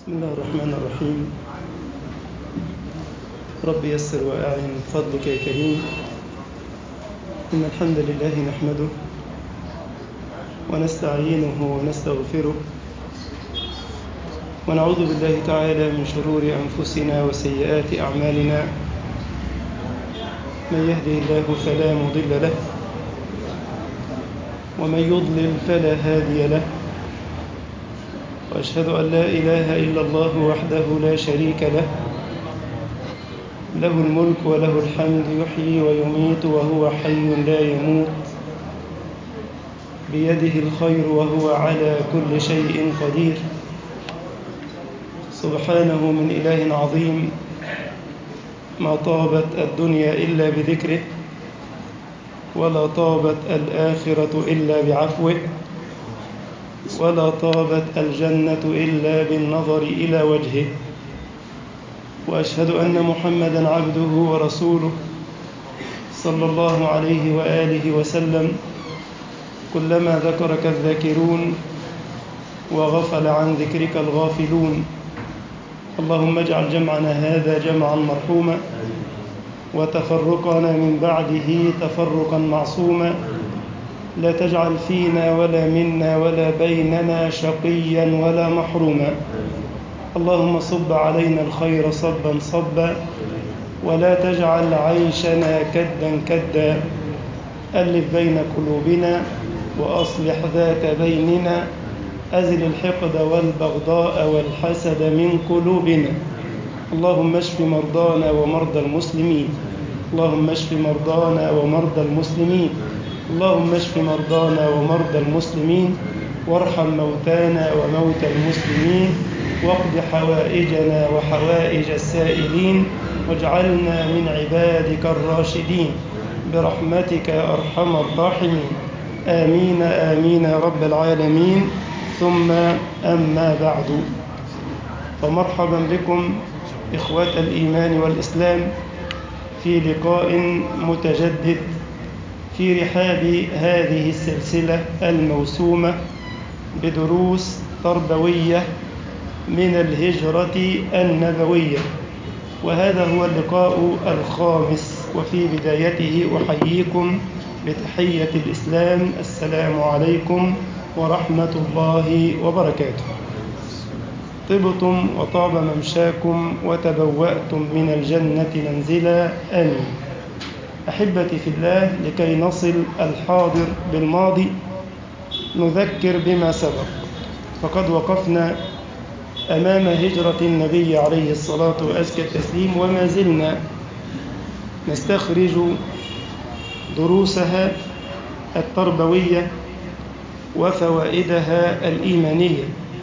بسم الله الرحمن الرحيم. رب يسر وأعن فضلك يا كريم. إن الحمد لله نحمده ونستعينه ونستغفره ونعوذ بالله تعالى من شرور أنفسنا وسيئات أعمالنا. من يهده الله فلا مضل له ومن يضلل فلا هادي له، وأشهد أن لا إله إلا الله وحده لا شريك له، له الملك وله الحمد، يحيي ويميت وهو حي لا يموت، بيده الخير وهو على كل شيء قدير. سبحانه من إله عظيم، ما طابت الدنيا إلا بذكره، ولا طابت الآخرة إلا بعفوه، ولا طابت الجنة إلا بالنظر إلى وجهه. وأشهد أن محمدًا عبده ورسوله صلى الله عليه وآله وسلم. كلما ذكرك الذاكرون وغفل عن ذكرك الغافلون. اللهم اجعل جمعنا هذا جمعا مرحوما، وتفرقنا من بعده تفرقا معصوما. لا تجعل فينا ولا منا ولا بيننا شقيا ولا محروما. اللهم صب علينا الخير صبا صبا، ولا تجعل عيشنا كدا كدا. ألف بين قلوبنا وأصلح ذات بيننا. أزل الحقد والبغضاء والحسد من قلوبنا. اللهم اشف مرضانا ومرضى المسلمين. اللهم اشف مرضانا ومرضى المسلمين. اللهم اشف مرضانا ومرضى المسلمين، وارحم موتانا وموتى المسلمين، واقض حوائجنا وحوائج السائلين، واجعلنا من عبادك الراشدين برحمتك يا أرحم الراحمين. آمين آمين يا رب العالمين. ثم أما بعد، فمرحبا بكم إخوة الإيمان والإسلام في لقاء متجدد في رحاب هذه السلسلة الموسومة بدروس تربوية من الهجرة النبوية، وهذا هو اللقاء الخامس. وفي بدايته أحييكم بتحية الإسلام: السلام عليكم ورحمة الله وبركاته. طبتم وطاب ممشاكم وتبوأتم من الجنة منزلا، آمين. أحبتي في الله، لكي نصل الحاضر بالماضي نذكر بما سبق. فقد وقفنا أمام هجرة النبي عليه الصلاة وأزكى التسليم، وما زلنا نستخرج دروسها التربوية وفوائدها الإيمانية.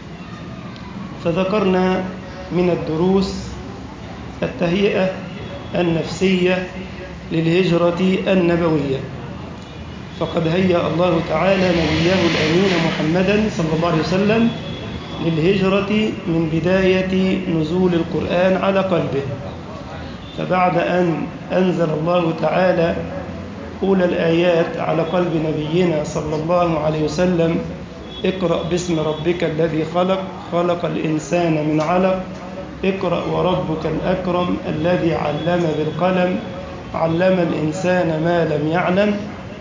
فذكرنا من الدروس التهيئة النفسية للهجرة النبوية، فقد هيأ الله تعالى نبيه الأمين محمدًا صلى الله عليه وسلم للهجرة من بداية نزول القرآن على قلبه. فبعد أن أنزل الله تعالى أولى الآيات على قلب نبينا صلى الله عليه وسلم: اقرأ باسم ربك الذي خلق، خلق الإنسان من علق، اقرأ وربك الأكرم الذي علم بالقلم، علم الإنسان ما لم يعلم.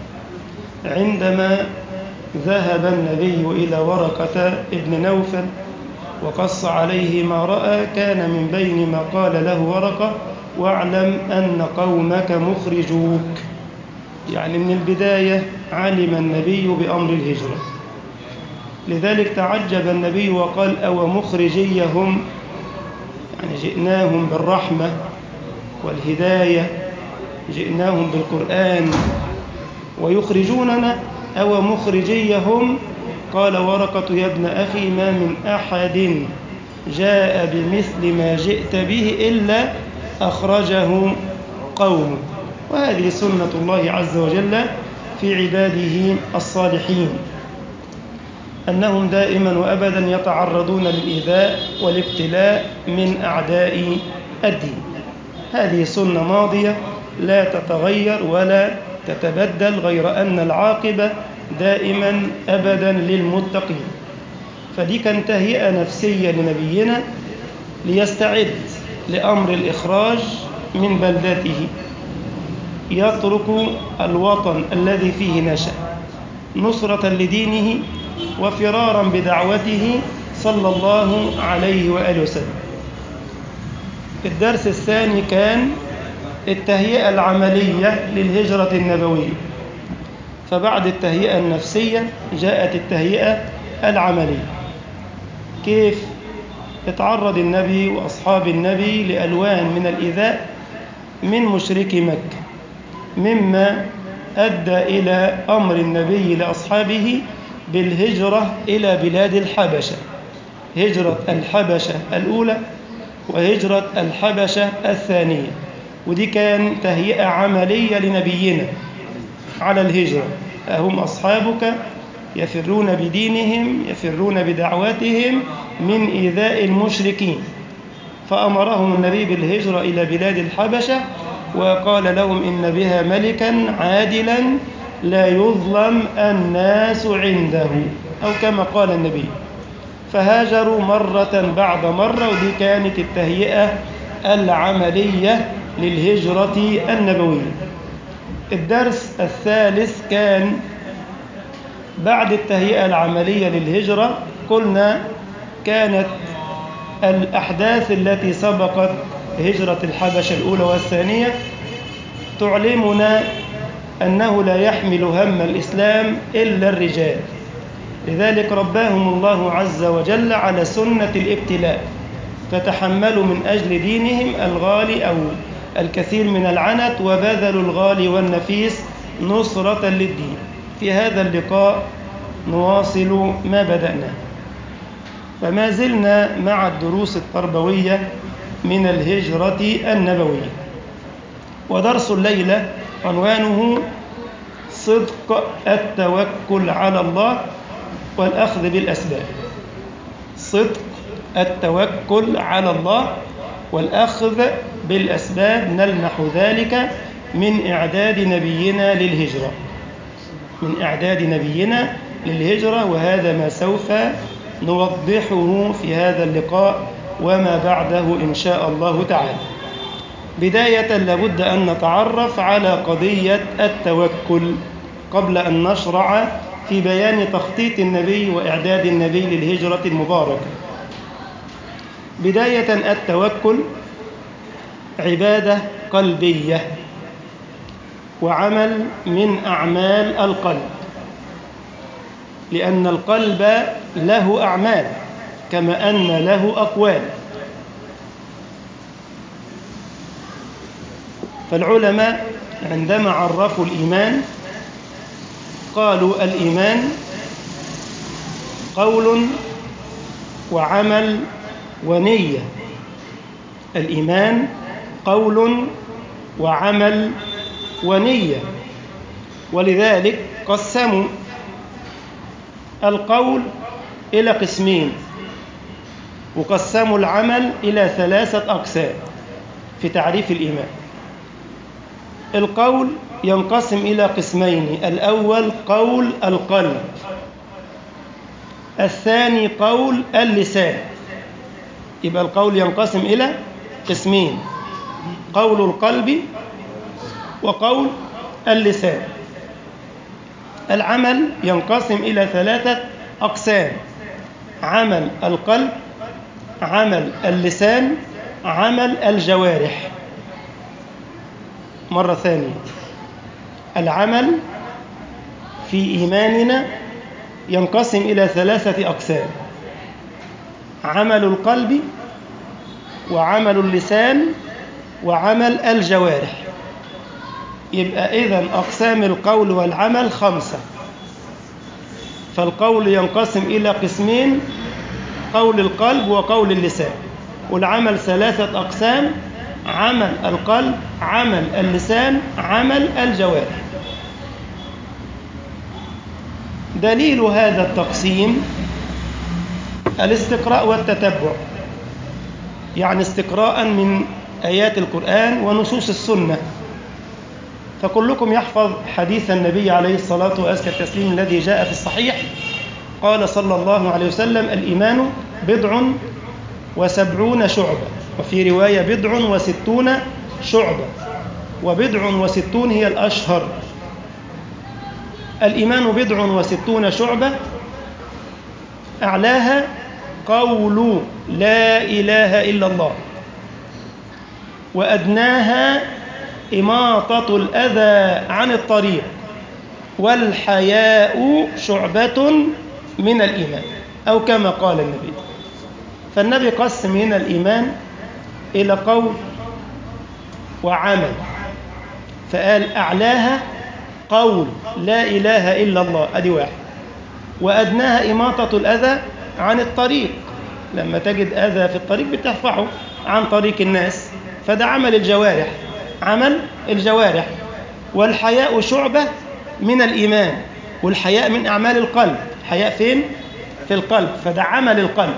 عندما ذهب النبي إلى ورقة ابن نوفل وقص عليه ما رأى، كان من بين ما قال له ورقة: واعلم أن قومك مخرجوك. يعني من البداية علم النبي بأمر الهجرة. لذلك تعجب النبي وقال: أو مخرجيهم، يعني جئناهم بالرحمة والهداية، جئناهم بالقرآن ويخرجوننا، أو مخرجيهم؟ قال ورقة: يا ابن أخي، ما من أحد جاء بمثل ما جئت به إلا أخرجه قوم. وهذه سنة الله عز وجل في عباده الصالحين، أنهم دائما وأبدا يتعرضون للإيذاء والابتلاء من أعداء الدين. هذه سنة ماضية لا تتغير ولا تتبدل، غير أن العاقبة دائما أبدا للمتقين. فدي كانت تهيئة نفسية لنبينا ليستعد لأمر الإخراج من بلدته، يترك الوطن الذي فيه نشأ نصرة لدينه وفرارا بدعوته صلى الله عليه وآله وسلم. الدرس الثاني كان التهيئة العملية للهجرة النبوية. فبعد التهيئة النفسية جاءت التهيئة العملية. كيف يتعرض النبي وأصحاب النبي لألوان من الإيذاء من مشركي مكة، مما أدى إلى أمر النبي لأصحابه بالهجرة إلى بلاد الحبشة، هجرة الحبشة الأولى وهجرة الحبشة الثانية. ودي كان تهيئة عملية لنبينا على الهجرة. هم أصحابك يفرون بدينهم، يفرون بدعواتهم من إيذاء المشركين، فأمرهم النبي بالهجرة إلى بلاد الحبشة، وقال لهم إن بها ملكا عادلا لا يظلم الناس عنده، أو كما قال النبي. فهاجروا مرة بعد مرة، ودي كانت التهيئة العملية للهجرة النبوية. الدرس الثالث كان بعد التهيئة العملية للهجرة. قلنا كانت الأحداث التي سبقت هجرة الحبشة الأولى والثانية تعلمنا أنه لا يحمل هم الإسلام إلا الرجال، لذلك رباهم الله عز وجل على سنة الابتلاء، فتحملوا من أجل دينهم الغالي أو الكثير من العنت، وبذلوا الغالي والنفيس نصرة للدين. في هذا اللقاء نواصل ما بدأناه، فما زلنا مع الدروس التربوية من الهجرة النبوية. ودرس الليلة عنوانه صدق التوكل على الله والأخذ بالأسباب. صدق التوكل على الله والأخذ بالأسباب. نلمح ذلك من إعداد نبينا للهجرة، من إعداد نبينا للهجرة، وهذا ما سوف نوضحه في هذا اللقاء وما بعده إن شاء الله تعالى. بداية لابد أن نتعرف على قضية التوكل قبل أن نشرع في بيان تخطيط النبي وإعداد النبي للهجرة المباركة. بداية التوكل عبادة قلبية وعمل من أعمال القلب، لأن القلب له أعمال كما أن له أقوال. فالعلماء عندما عرفوا الإيمان قالوا الإيمان قول وعمل ونية. الإيمان قول وعمل ونية، ولذلك قسموا القول إلى قسمين، وقسموا العمل إلى 3 أقسام في تعريف الإيمان. القول ينقسم إلى قسمين: الأول قول القلب، الثاني قول اللسان. يبقى القول ينقسم إلى قسمين: قول القلب وقول اللسان. العمل ينقسم إلى 3 أقسام: عمل القلب، عمل اللسان، عمل الجوارح. مرة ثانية، العمل في إيماننا ينقسم إلى 3 أقسام: عمل القلب وعمل اللسان وعمل الجوارح. يبقى إذن أقسام القول والعمل 5. فالقول ينقسم إلى قسمين: قول القلب وقول اللسان. والعمل 3 أقسام: عمل القلب، عمل اللسان، عمل الجوارح. دليل هذا التقسيم الاستقراء والتتبع، يعني استقراء من آيات القرآن ونصوص السنة. فكلكم يحفظ حديث النبي عليه الصلاة وأزكى التسليم الذي جاء في الصحيح. قال صلى الله عليه وسلم: الإيمان 70 وسبعون شعبة، وفي رواية 67 شعبة، و67 هي الأشهر. الإيمان 67 شعبة، أعلاها قول لا إله إلا الله، وأدناها إماطة الأذى عن الطريق، والحياء شعبة من الإيمان، أو كما قال النبي. فالنبي قسم هنا الإيمان إلى قول وعمل، فقال أعلاها قول لا إله إلا الله، أدي واحد، وأدناها إماطة الأذى عن الطريق، لما تجد أذى في الطريق بترفعه عن طريق الناس، فده عمل الجوارح، عمل الجوارح. والحياء شعبة من الإيمان، والحياء من أعمال القلب. حياء فين؟ في القلب، فده عمل القلب.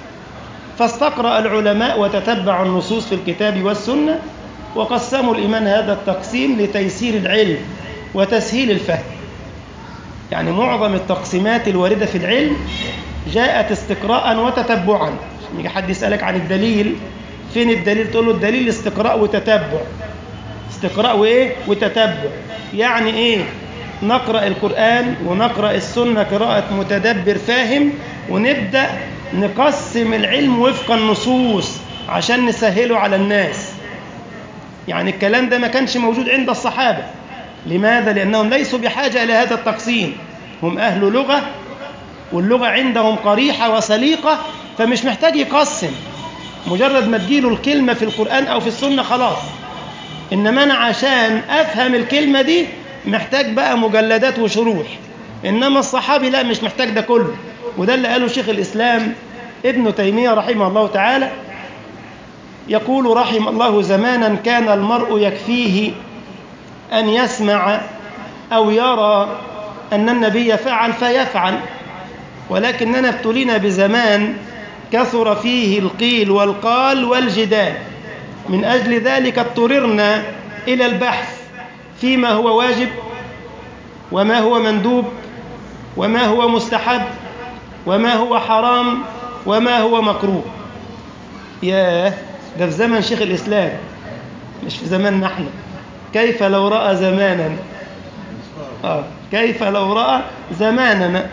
فاستقرأ العلماء وتتبعوا النصوص في الكتاب والسنة، وقسموا الإيمان هذا التقسيم لتيسير العلم وتسهيل الفهم. يعني معظم التقسيمات الواردة في العلم جاءت استقراء وتتبعا. يجي حد يسألك عن الدليل، فين الدليل؟ تقول له الدليل استقراء وتتبع. استقراء وإيه؟ وتتبع. يعني إيه؟ نقرأ القرآن ونقرأ السنة قراءة متدبر فاهم، ونبدأ نقسم العلم وفق النصوص عشان نسهله على الناس. يعني الكلام ده ما كانش موجود عند الصحابة. لماذا؟ لأنهم ليسوا بحاجة إلى هذا التقسيم، هم أهل لغة، واللغة عندهم قريحة وسليقة، فمش محتاج يقسم، مجرد ما تجيله الكلمة في القرآن أو في السنة خلاص. إنما أنا عشان أفهم الكلمة دي محتاج بقى مجلدات وشروح، إنما الصحابي لا، مش محتاج ده كله. وده اللي قاله شيخ الإسلام ابن تيمية رحمه الله تعالى، يقول رحم الله زمانا كان المرء يكفيه أن يسمع أو يرى أن النبي فعل فيفعل، ولكننا ابتلينا بزمان كثر فيه القيل والقال والجدال، من أجل ذلك اضطررنا إلى البحث فيما هو واجب، وما هو مندوب، وما هو مستحب، وما هو حرام، وما هو مكروه. ياه، ده في زمن شيخ الإسلام، مش في زماننا احنا. كيف لو رأى زماننا، كيف لو رأى زماننا.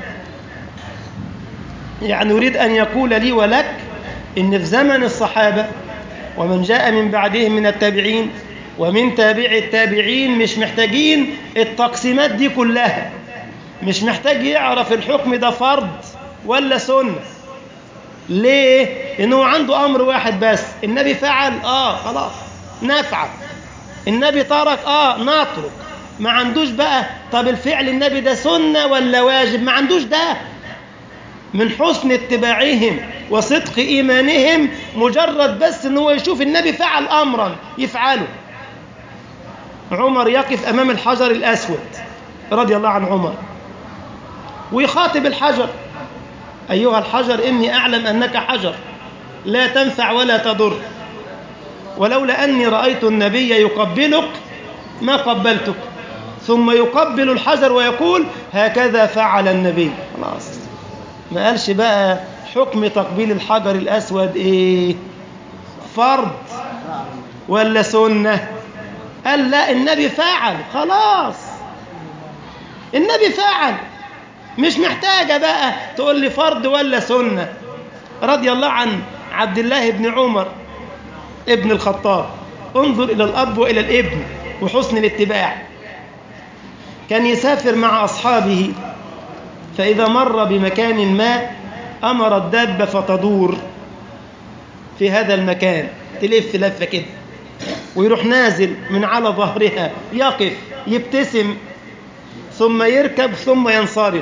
يعني يريد أن يقول لي ولك إن في زمن الصحابة ومن جاء من بعدهم من التابعين ومن تابع التابعين مش محتاجين التقسيمات دي كلها، مش محتاج يعرف الحكم ده فرض ولا سنة. ليه؟ إنه عنده أمر واحد بس، النبي فعل خلاص نفعل، النبي ترك نترك. ما عندوش بقى طب الفعل النبي ده سنة ولا واجب، ما عندوش ده. من حسن اتباعهم وصدق إيمانهم مجرد بس إنه يشوف النبي فعل أمرا يفعله. عمر يقف أمام الحجر الأسود رضي الله عن عمر ويخاطب الحجر: أيها الحجر إني أعلم أنك حجر لا تنفع ولا تضر، ولولا أني رأيت النبي يقبلك ما قبلتك. ثم يقبل الحجر ويقول: هكذا فعل النبي. خلاص، ما قالش بقى حكم تقبيل الحجر الأسود إيه، فرض ولا سنة. قال لا، النبي فعل، خلاص النبي فعل، مش محتاجة بقى تقول لي فرض ولا سنة. رضي الله عن عبد الله بن عمر ابن الخطاب. انظر إلى الأب وإلى الابن وحسن الاتباع. كان يسافر مع أصحابه، فإذا مر بمكان ما أمر الدابة فتدور في هذا المكان، تلف لفة كده، ويروح نازل من على ظهرها، يقف يبتسم، ثم يركب، ثم ينصرف.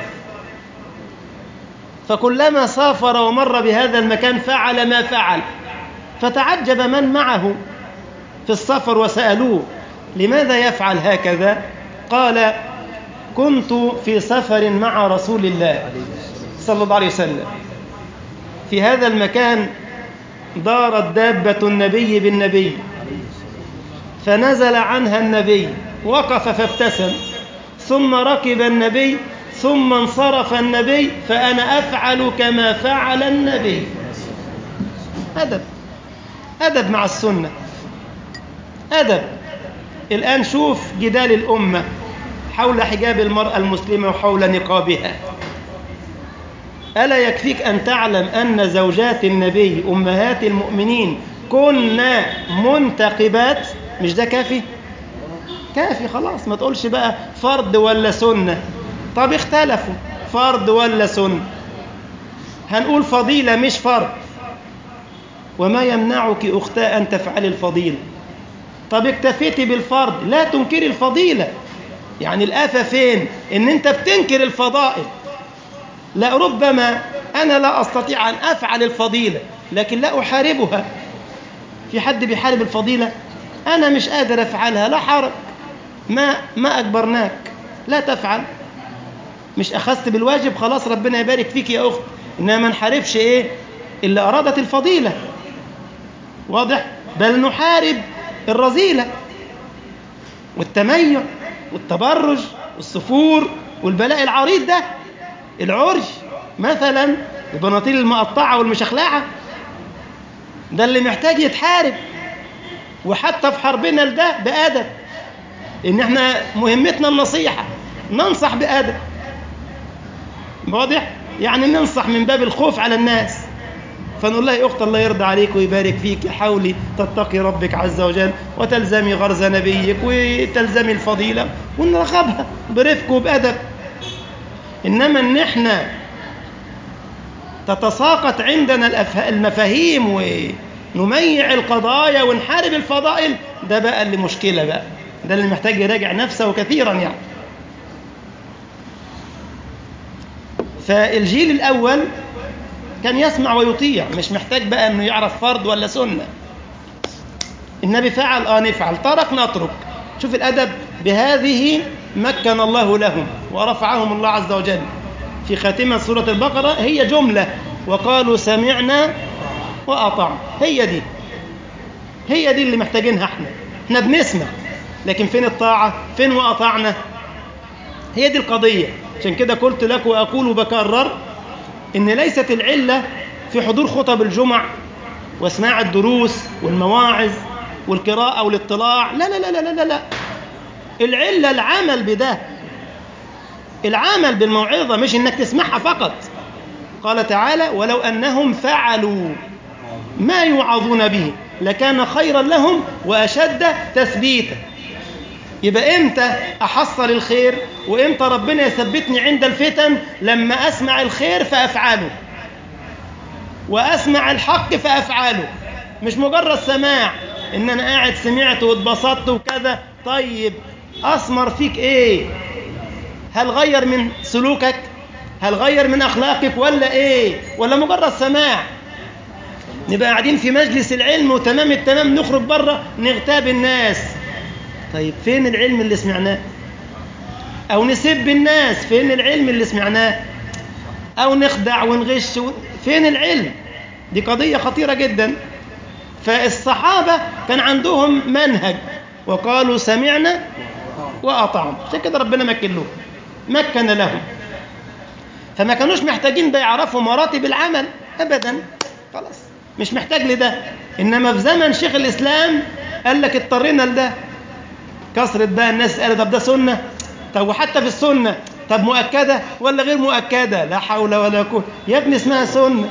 فكلما سافر ومر بهذا المكان فعل ما فعل. فتعجب من معه في السفر وسألوه: لماذا يفعل هكذا؟ قال: كنت في سفر مع رسول الله صلى الله عليه وسلم، في هذا المكان دارت دابة النبي بالنبي، فنزل عنها النبي، وقف فابتسم، ثم ركب النبي، ثم انصرف النبي، فأنا أفعل كما فعل النبي. أدب مع السنة، أدب. الآن شوف جدال الأمة حول حجاب المرأة المسلمة وحول نقابها. ألا يكفيك أن تعلم أن زوجات النبي أمهات المؤمنين كنا منتقبات؟ مش ده كافي؟ كافي خلاص، ما تقولش بقى فرض ولا سنة. طب اختلفوا فرض ولا سنة، هنقول فضيلة مش فرض. وما يمنعك أختاه أن تفعل الفضيلة؟ طب اكتفيتي بالفرض، لا تنكري الفضيلة. يعني الآفة فين؟ إن أنت بتنكر الفضائل. لا، ربما أنا لا أستطيع أن أفعل الفضيلة لكن لا أحاربها. في حد بيحارب الفضيلة؟ أنا مش قادر أفعلها، لا حرج، ما أجبرناك، لا تفعل. مش أخذت بالواجب، خلاص ربنا يبارك فيك يا أخت. إنما ما نحاربش اللي أرادت الفضيلة، واضح؟ بل نحارب الرذيلة والتميع والتبرج والسفور والبلاء العريض ده، العرج مثلا، البناطيل المقطعة والمشخلعة، ده اللي محتاج يتحارب. وحتى في حربنا لده بأدب، إن احنا مهمتنا النصيحة، ننصح بأدب، واضح؟ يعني ننصح من باب الخوف على الناس، فنقول لها يا أخت الله يرضى عليك ويبارك فيك، حاولي تتقي ربك عز وجل وتلزمي غرز نبيك وتلزمي الفضيلة، ونرغبها برفق وبأدب. إنما إن احنا تتساقط عندنا المفاهيم ونميع القضايا ونحارب الفضائل، ده بقى اللي مشكلة بقى، ده اللي محتاج يراجع نفسه كثيرا يعني. فالجيل الأول كان يسمع ويطيع، مش محتاج بقى أنه يعرف فرض ولا سنة. النبي فعل نفعل، ترك نترك. شوف الأدب. بهذه مكن الله لهم ورفعهم الله عز وجل. في خاتمة سورة البقرة هي جملة: وقالوا سمعنا وأطعنا. هي دي اللي محتاجينها. احنا بنسمع، لكن فين الطاعة؟ فين وأطعنا؟ هي دي القضية. عشان كده قلت لك وأقول وبكرر إن ليست العلة في حضور خطب الجمع واسماع الدروس والمواعظ والقراءة والاطلاع، لا لا لا لا لا لا. العلة العمل بده، العمل بالموعظة، مش إنك تسمعها فقط. قال تعالى: ولو أنهم فعلوا ما يوعظون به لكان خيرا لهم وأشد تثبيتا. يبقى إمتى أحصل الخير وإمتى ربنا يثبتني عند الفتن؟ لما أسمع الخير فأفعله، وأسمع الحق فأفعله، مش مجرد سماع إن أنا قاعد سمعت واتبسطت وكذا. طيب أثمر فيك إيه؟ هل غير من سلوكك؟ هل غير من أخلاقك ولا إيه؟ ولا مجرد سماع؟ نبقى قاعدين في مجلس العلم وتمام التمام، نخرج بره نغتاب الناس. طيب فين العلم اللي سمعناه؟ أو نسب الناس، فين العلم اللي سمعناه؟ أو نخدع ونغش، فين العلم؟ دي قضية خطيرة جدا. فالصحابة كان عندهم منهج، وقالوا سمعنا وأطعنا. عشان كده ربنا مكن لهم، فما كانوش محتاجين ده يعرفوا مراتب العمل أبدا، خلاص مش محتاج لده. إنما في زمن شيخ الإسلام قال لك اضطرينا لده. كثرت بقى الناس قالت طب ده سنة، طب وحتى في السنة طب مؤكدة ولا غير مؤكدة؟ لا حول ولا قوة يا ابني، اسمها سنة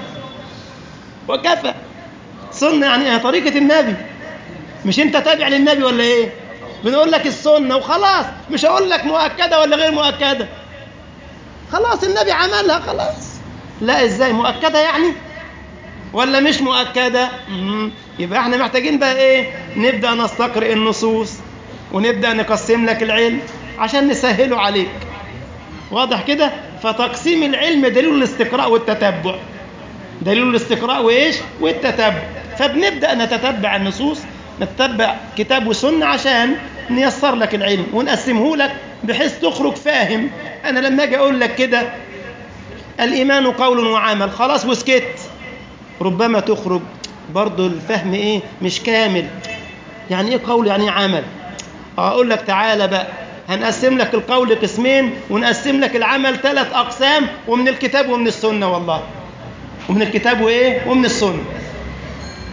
وكفى. سنة يعني طريقة النبي، مش انت تابع للنبي ولا ايه؟ بنقول لك السنة وخلاص، مش هقول لك مؤكدة ولا غير مؤكدة. خلاص النبي عملها خلاص. لا ازاي مؤكدة يعني ولا مش مؤكدة؟ يبقى احنا محتاجين بقى ايه؟ نبدأ نستقرئ النصوص ونبدأ نقسم لك العلم عشان نسهله عليك، واضح كده؟ فتقسيم العلم دليل الاستقراء والتتبع، دليل الاستقراء وإيش؟ والتتبع. فبنبدأ نتتبع النصوص، نتتبع كتاب وسنة عشان نيسر لك العلم ونقسمه لك بحيث تخرج فاهم. أنا لما أجي أقول لك كده الإيمان قول وعمل، خلاص وسكت، ربما تخرج برضو الفهم إيه؟ مش كامل. يعني إيه قول؟ يعني إيه عمل؟ أقول لك تعالى بقى هنقسم لك القول قسمين ونقسم لك العمل 3 أقسام، ومن الكتاب ومن السنة، والله ومن الكتاب وإيه؟ ومن السنة.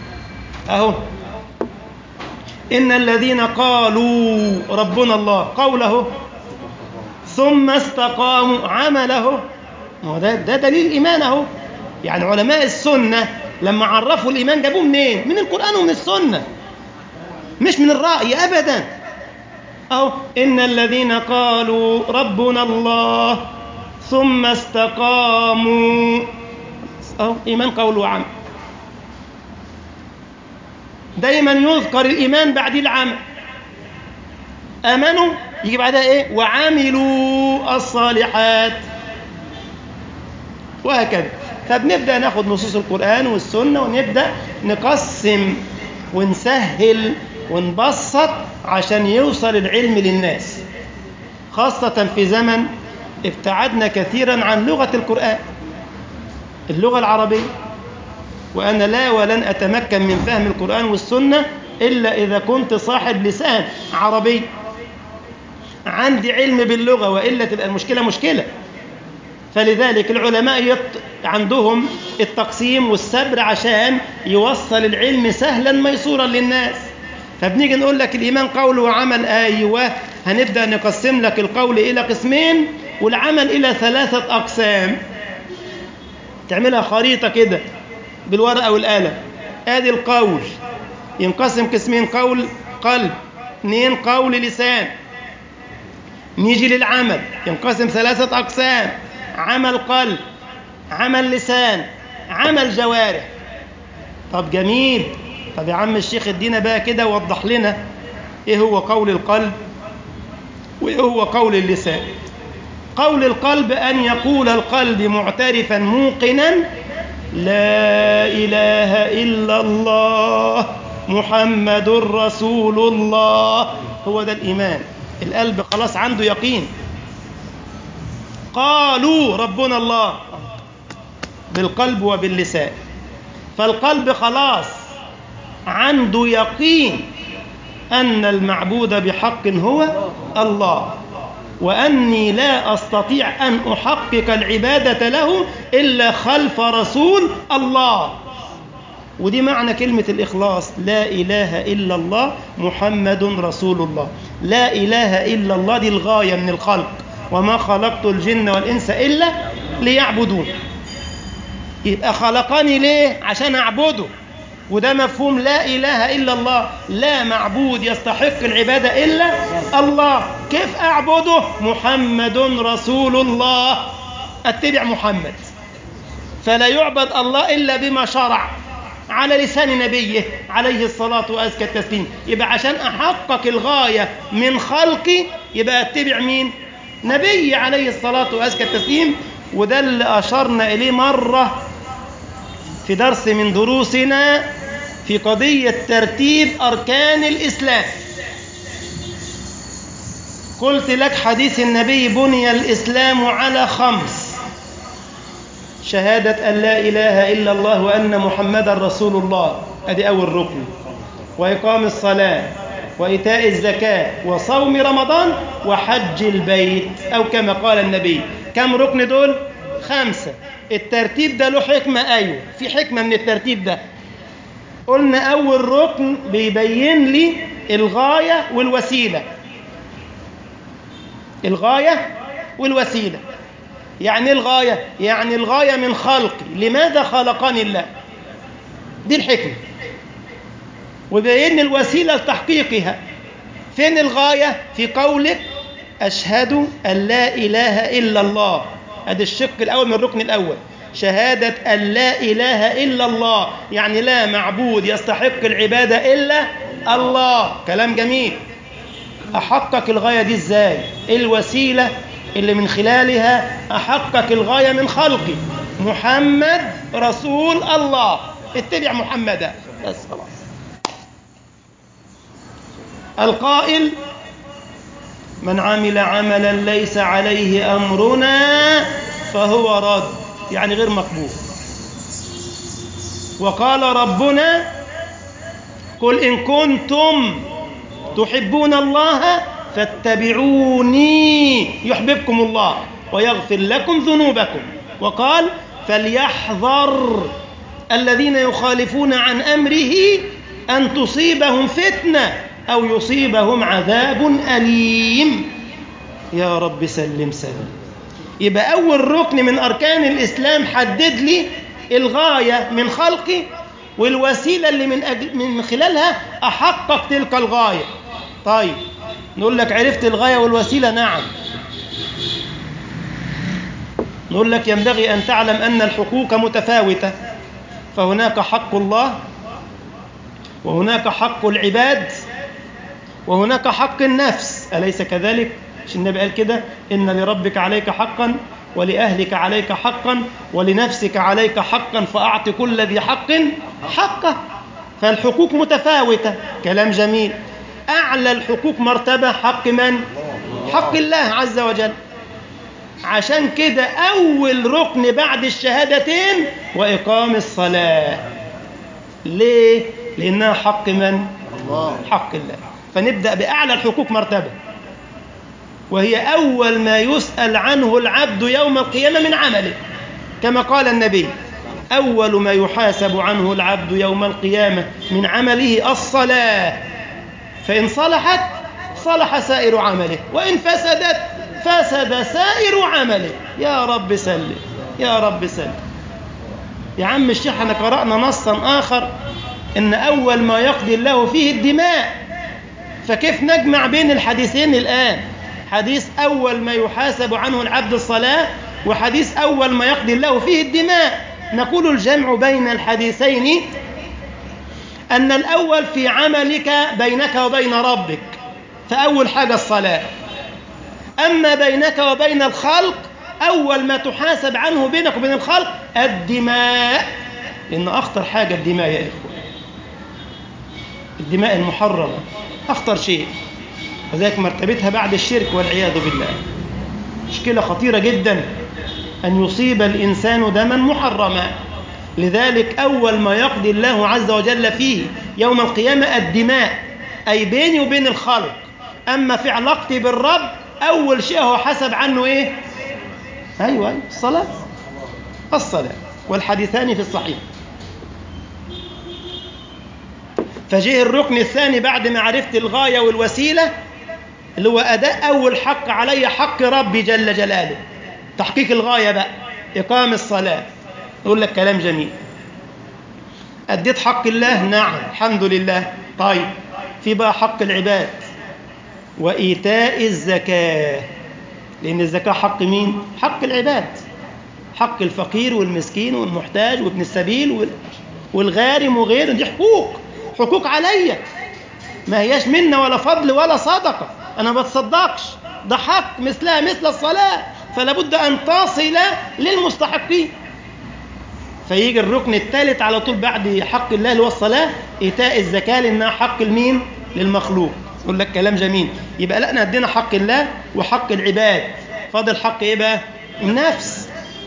أهو إن الذين قالوا ربنا الله قوله ثم استقاموا عمله، ده دليل الإيمان أهو. يعني علماء السنة لما عرفوا الإيمان جابوه منين؟ من القرآن ومن السنة، مش من الرأي أبدا. أو إن الذين قالوا ربنا الله ثم استقاموا، أو إيمان قول وعمل. دايما يذكر الإيمان بعد العمل. آمنوا يجي بعدها إيه؟ وعملوا الصالحات، وهكذا. فبنبدأ ناخد نصوص القرآن والسنة ونبدأ نقسم ونسهل ونبسط عشان يوصل العلم للناس، خاصة في زمن ابتعدنا كثيرا عن لغة القرآن، اللغة العربية. وأنا لا ولن أتمكن من فهم القرآن والسنة إلا إذا كنت صاحب لسان عربي عندي علم باللغة، وإلا تبقى المشكلة مشكلة. فلذلك العلماء عندهم التقسيم والسبر عشان يوصل العلم سهلا ميسورا للناس. فبنيجي نقول لك الإيمان قول وعمل، أيوة، هنبدأ نقسم لك القول إلى قسمين والعمل إلى 3 أقسام. تعملها خريطة كده بالورقة والقلم. آدي القول ينقسم قسمين: قول قلب، 2 قول لسان. نيجي للعمل ينقسم 3 أقسام: عمل قلب، عمل لسان، عمل جوارح. طب جميل. طب يا عم الشيخ ادينا بقى كده ووضح لنا ايه هو قول القلب وايه هو قول اللسان. قول القلب أن يقول القلب معترفا موقنا لا إله إلا الله محمد رسول الله، هو ده الإيمان. القلب خلاص عنده يقين. قالوا ربنا الله بالقلب وباللسان، فالقلب خلاص عنده يقين أن المعبود بحق هو الله، وأني لا أستطيع أن أحقق العبادة له إلا خلف رسول الله. ودي معنى كلمة الإخلاص: لا إله إلا الله محمد رسول الله. لا إله إلا الله دي الغاية من الخلق، وما خلقت الجن والإنس إلا ليعبدون. يبقى خلقني ليه؟ عشان أعبده، وده مفهوم لا إله إلا الله. لا معبود يستحق العبادة إلا الله. كيف أعبده؟ محمد رسول الله، أتبع محمد. فلا يعبد الله إلا بما شرع على لسان نبيه عليه الصلاة وأزكى التسليم. يبقى عشان أحقق الغاية من خلقي يبقى أتبع مين؟ نبي عليه الصلاة وأزكى التسليم. وده اللي أشرنا إليه مرة في درس من دروسنا في قضية ترتيب أركان الإسلام. قلت لك حديث النبي: بني الإسلام على 5: شهادة أن لا إله إلا الله وأن محمدا رسول الله، أدي أول ركن، وإقام الصلاة، وإيتاء الزكاة، وصوم رمضان، وحج البيت، أو كما قال النبي. كم ركن دول؟ 5. الترتيب ده له حكمة، أيوه في حكمة من الترتيب ده. قلنا أول ركن بيبين لي الغاية والوسيلة. الغاية والوسيلة يعني الغاية، يعني الغاية من خلقي، لماذا خلقني الله، دي الحكمة. وبين الوسيلة لتحقيقها. فين الغاية؟ في قولك أشهد أن لا إله إلا الله، هذا الشق الأول من الركن الأول. شهادة أن لا إله إلا الله يعني لا معبود يستحق العبادة إلا الله. كلام جميل. أحقق الغاية دي إزاي؟ الوسيلة اللي من خلالها أحقق الغاية من خلقي: محمد رسول الله، اتبع محمدا بس خلاص. القائل: من عمل عملا ليس عليه أمرنا فهو رد، يعني غير مقبول. وقال ربنا: قل إن كنتم تحبون الله فاتبعوني يحببكم الله ويغفر لكم ذنوبكم. وقال: فليحذر الذين يخالفون عن أمره أن تصيبهم فتنة أو يصيبهم عذاب أليم. يا رب سلم سلم. يبقى أول ركن من أركان الإسلام حدد لي الغاية من خلقي والوسيلة اللي من خلالها أحقق تلك الغاية. طيب نقول لك عرفت الغاية والوسيلة؟ نعم. نقول لك ينبغي أن تعلم أن الحقوق متفاوتة، فهناك حق الله وهناك حق العباد وهناك حق النفس، أليس كذلك؟ مش النبي قال كده؟ إن لربك عليك حقا ولأهلك عليك حقا ولنفسك عليك حقا فأعط كل ذي حق حقه. فالحقوق متفاوتة، كلام جميل. أعلى الحقوق مرتبة حق من؟ حق الله عز وجل. عشان كده أول ركن بعد الشهادتين وإقام الصلاة. ليه؟ لأنها حق من؟ حق الله. فنبدأ بأعلى الحقوق مرتبة، وهي أول ما يسأل عنه العبد يوم القيامة من عمله، كما قال النبي: أول ما يحاسب عنه العبد يوم القيامة من عمله الصلاة، فإن صلحت صلح سائر عمله وإن فسدت فسد سائر عمله. يا رب سلم، يا رب سلم. يا عم الشيخ احنا قرأنا نصا آخر إن أول ما يقضي الله فيه الدماء، فكيف نجمع بين الحديثين الآن؟ حديث أول ما يحاسب عنه العبد الصلاة، وحديث أول ما يقضي الله فيه الدماء. نقول الجمع بين الحديثين أن الأول في عملك بينك وبين ربك، فأول حاجة الصلاة. أما بينك وبين الخلق أول ما تحاسب عنه بينك وبين الخلق الدماء، لأن أخطر حاجة الدماء يا إخوة، الدماء المحرمة أخطر شيء، وذلك مرتبتها بعد الشرك والعياذ بالله. مشكلة خطيرة جدا أن يصيب الإنسان دما محرما. لذلك أول ما يقضي الله عز وجل فيه يوم القيامة الدماء، أي بيني وبين الخلق. أما في علاقتي بالرب أول شيء هو حسب عنه إيه؟ أيوة الصلاة. الصلاة، والحديثان في الصحيح. فجاء الركن الثاني بعد ما عرفت الغاية والوسيلة، اللي هو أداء أول حق علي حق ربي جل جلاله، تحقيق الغاية بقى إقام الصلاة. يقول لك كلام جميل، أديت حق الله؟ نعم الحمد لله. طيب في بقى حق العباد وإيتاء الزكاة، لأن الزكاة حق مين؟ حق العباد، حق الفقير والمسكين والمحتاج وابن السبيل والغارم وغيره. دي حقوق عليا، ما هياش منا ولا فضل ولا صدقة، أنا ما بتصدقش، ده حق مثلها مثل الصلاة، فلا بد أن تصل للمستحقين. فيجي الركن الثالث على طول بعد حق الله اللي هو الصلاة، إيتاء الزكاة، لأنها حق المين؟ للمخلوق. يقول لك كلام جميل. يبقى لا ندينا حق الله وحق العباد، فاضل حق إيه بقى؟ النفس،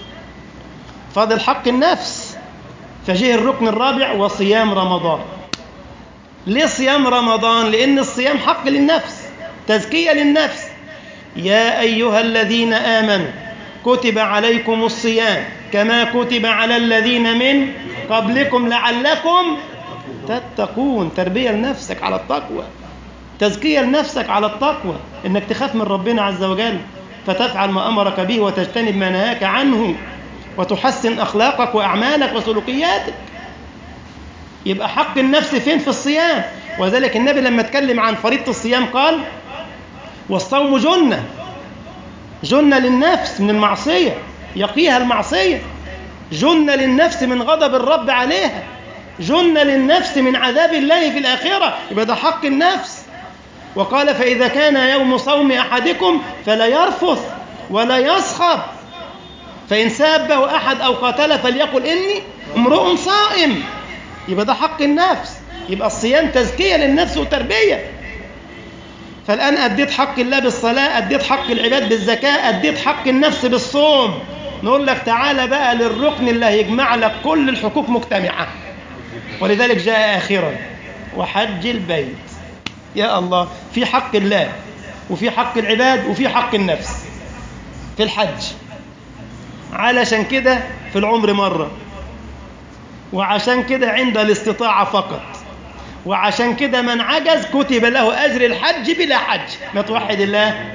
فاضل حق النفس. فجاء الركن الرابع وصيام رمضان. ليه صيام رمضان؟ لأن الصيام حق للنفس، تزكية للنفس. يا أيها الذين آمنوا كتب عليكم الصيام كما كتب على الذين من قبلكم لعلكم تتقون. تربية لنفسك على التقوى، تزكية لنفسك على التقوى، إنك تخاف من ربنا عز وجل فتفعل ما أمرك به وتجتنب ما نهاك عنه وتحسن أخلاقك وأعمالك وسلوكياتك. يبقى حق النفس فين؟ في الصيام. وذلك النبي لما اتكلم عن فريضة الصيام قال: والصوم جنة للنفس من المعصية، يقيها المعصية، جنة للنفس من غضب الرب عليها، جنة للنفس من عذاب الله في الآخرة. يبقى ده حق النفس. وقال: فإذا كان يوم صوم أحدكم فلا يرفث ولا يصخب، فإن سابه أحد أو قاتل فليقل إني امرؤ صائم. يبقى ده حق النفس. يبقى الصيام تزكية للنفس وتربية. فالآن أديت حق الله بالصلاة، أديت حق العباد بالزكاة، أديت حق النفس بالصوم. نقول لك تعالى بقى للركن اللي هيجمع لك كل الحقوق مجتمعة، ولذلك جاء آخرا: وحج البيت. يا الله، في حق الله وفي حق العباد وفي حق النفس في الحج. علشان كده في العمر مرة، وعشان كده عند الاستطاعة فقط، وعشان كده من عجز كتب له أجر الحج بلا حج. ما توحد الله.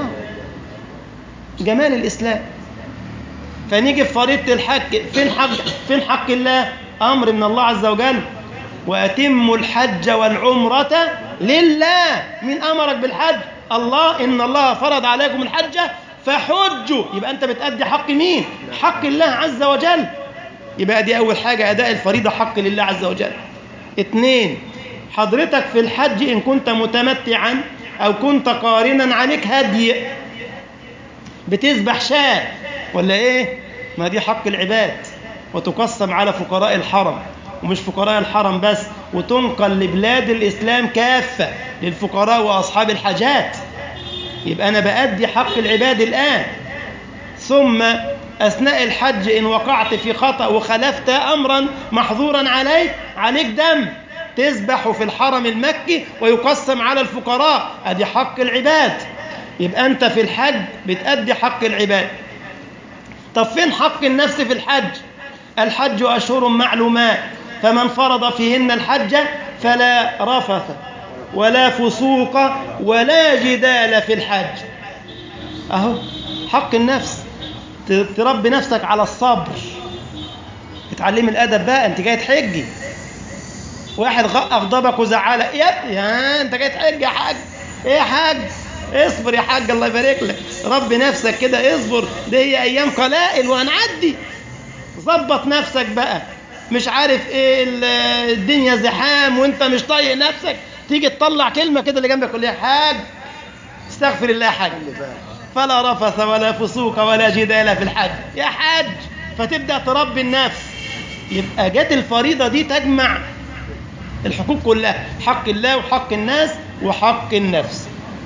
جمال الإسلام. فنيجي في فريضة الحج، فين حق الله؟ أمر من الله عز وجل: وأتموا الحج والعمرة لله. من أمرك بالحج؟ الله. إن الله فرض عليكم الحج فحجوا. يبقى أنت بتأدي حق مين؟ حق الله عز وجل. يبقى دي أول حاجة، أداء الفريضة حق لله عز وجل. 2، حضرتك في الحج إن كنت متمتعا أو كنت قارنا عليك هدي، بتذبح شاة ولا إيه؟ ما دي حق العباد، وتقسم على فقراء الحرم، ومش فقراء الحرم بس، وتنقل لبلاد الإسلام كافة للفقراء وأصحاب الحاجات. يبقى أنا بأدي حق العباد الآن. ثم أثناء الحج إن وقعت في خطأ وخلفت أمرا محظورا عليك دم، تذبح في الحرم المكي ويقسم على الفقراء. أدي حق العباد. يبقى أنت في الحج بتأدي حق العباد. طب فين حق النفس في الحج؟ الحج أشهر معلومات، فمن فرض فيهن الحج فلا رفث ولا فسوق ولا جدال في الحج. أهو حق النفس، تربي نفسك على الصبر، تتعلم الأدب بقى. أنت جاي تحجي، واحد أغضبك وزعلك، يا أنت جاي تحج يا حاج. إيه يا حاج؟ اصبر يا حاج، الله يبارك لك. ربي نفسك كده، اصبر، دي هي أيام قلائل وهنعدي. ظبط نفسك بقى. مش عارف ايه، الدنيا زحام وانت مش طايق نفسك، تيجي تطلع كلمة كده اللي جنبك، يقول يا حاج استغفر الله يا حاج، فلا رفث ولا فسوق ولا جدال في الحج يا حاج. فتبدأ تربي النفس. يبقى جت الفريضة دي تجمع الحقوق كلها، حق الله وحق الناس وحق النفس.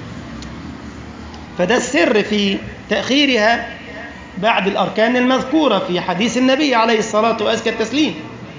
فده السر في تأخيرها بعد الأركان المذكورة في حديث النبي عليه الصلاة وأزكى التسليم.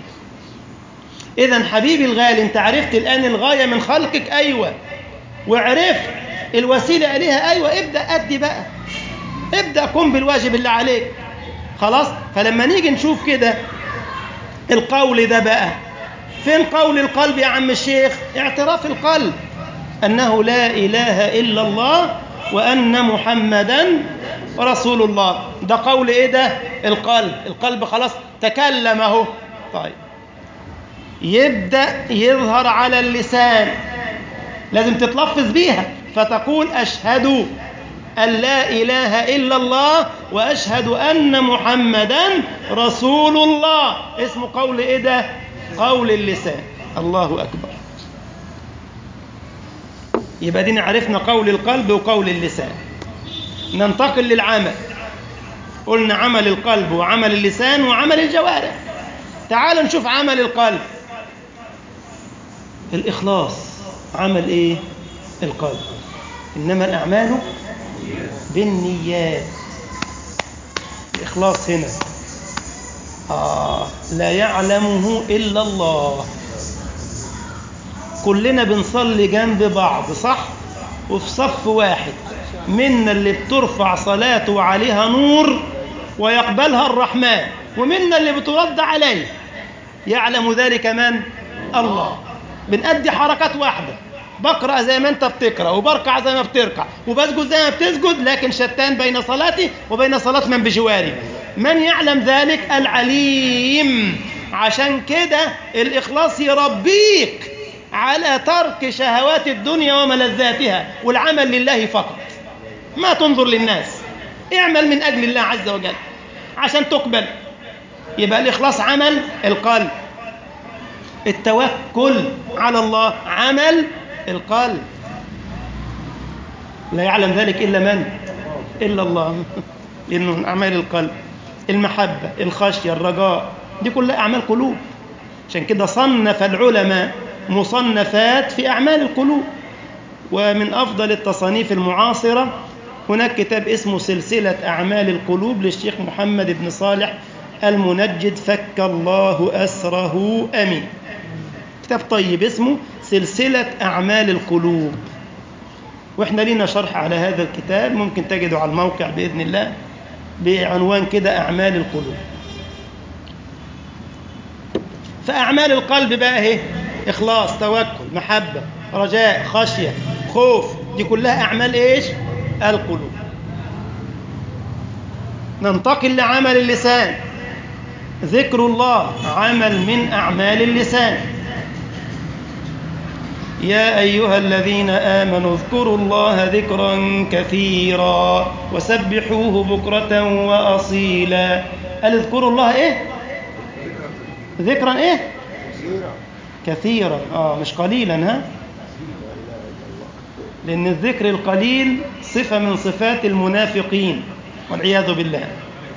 إذن حبيبي الغالي، أنت عرفت الآن الغاية من خلقك، أيوة، وعرفت الوسيلة إليها، أيوة. ابدأ أدي بقى، ابدأ قم بالواجب اللي عليك. خلاص. فلما نيجي نشوف كده القول ده بقى، فين قول القلب يا عم الشيخ؟ اعتراف القلب أنه لا إله إلا الله وأن محمدا رسول الله. ده قول إيه ده؟ القلب خلاص تكلم اهو. طيب، يبدأ يظهر على اللسان، لازم تتلفظ بيها، فتقول أشهد أن لا إله إلا الله وأشهد أن محمدا رسول الله. اسمه قول إيه ده؟ قول اللسان. الله أكبر. يبقى دينا عرفنا قول القلب وقول اللسان. ننتقل للعمل. قلنا عمل القلب وعمل اللسان وعمل الجوارح. تعالوا نشوف عمل القلب. الإخلاص عمل إيه؟ القلب. إنما الأعمال بالنيات. الإخلاص هنا لا يعلمه إلا الله. كلنا بنصلي جنب بعض، صح؟ وفي صف واحد، منا اللي بترفع صلاته عليها نور ويقبلها الرحمن، ومنا اللي بترد عليه. يعلم ذلك من؟ الله. بنأدي حركات واحدة، بقرأ زي ما أنت بتقرأ، وبركع زي ما بتركع، وبسجد زي ما بتسجد، لكن شتان بين صلاتي وبين صلاة من بجواري. من يعلم ذلك؟ العليم. عشان كده الإخلاص يربيك على ترك شهوات الدنيا وملذاتها، والعمل لله فقط، ما تنظر للناس. اعمل من أجل الله عز وجل عشان تقبل. يبقى الإخلاص عمل القلب. التوكل على الله عمل القلب. لا يعلم ذلك إلا من؟ إلا الله. لأنه أعمال القلب. المحبة، الخشية، الرجاء، دي كلها أعمال قلوب. عشان كده صنف العلماء مصنفات في أعمال القلوب. ومن أفضل التصانيف المعاصرة هناك كتاب اسمه سلسلة أعمال القلوب للشيخ محمد بن صالح المنجد، فك الله أسره أمين. كتاب طيب اسمه سلسلة أعمال القلوب. وإحنا لنا شرح على هذا الكتاب، ممكن تجده على الموقع بإذن الله بعنوان كده أعمال القلوب. فأعمال القلب بقى هي إخلاص، توكل، محبة، رجاء، خشية، خوف، دي كلها أعمال إيش؟ القلوب. ننتقل لعمل اللسان. ذكر الله عمل من أعمال اللسان. يا أيها الذين آمنوا اذكروا الله ذكرا كثيرا وسبحوه بكرة وأصيلا. قال اذكروا الله إيه؟ ذكرا إيه؟ كثيرا. مش قليلا، ها؟ لأن الذكر القليل صفة من صفات المنافقين والعياذ بالله.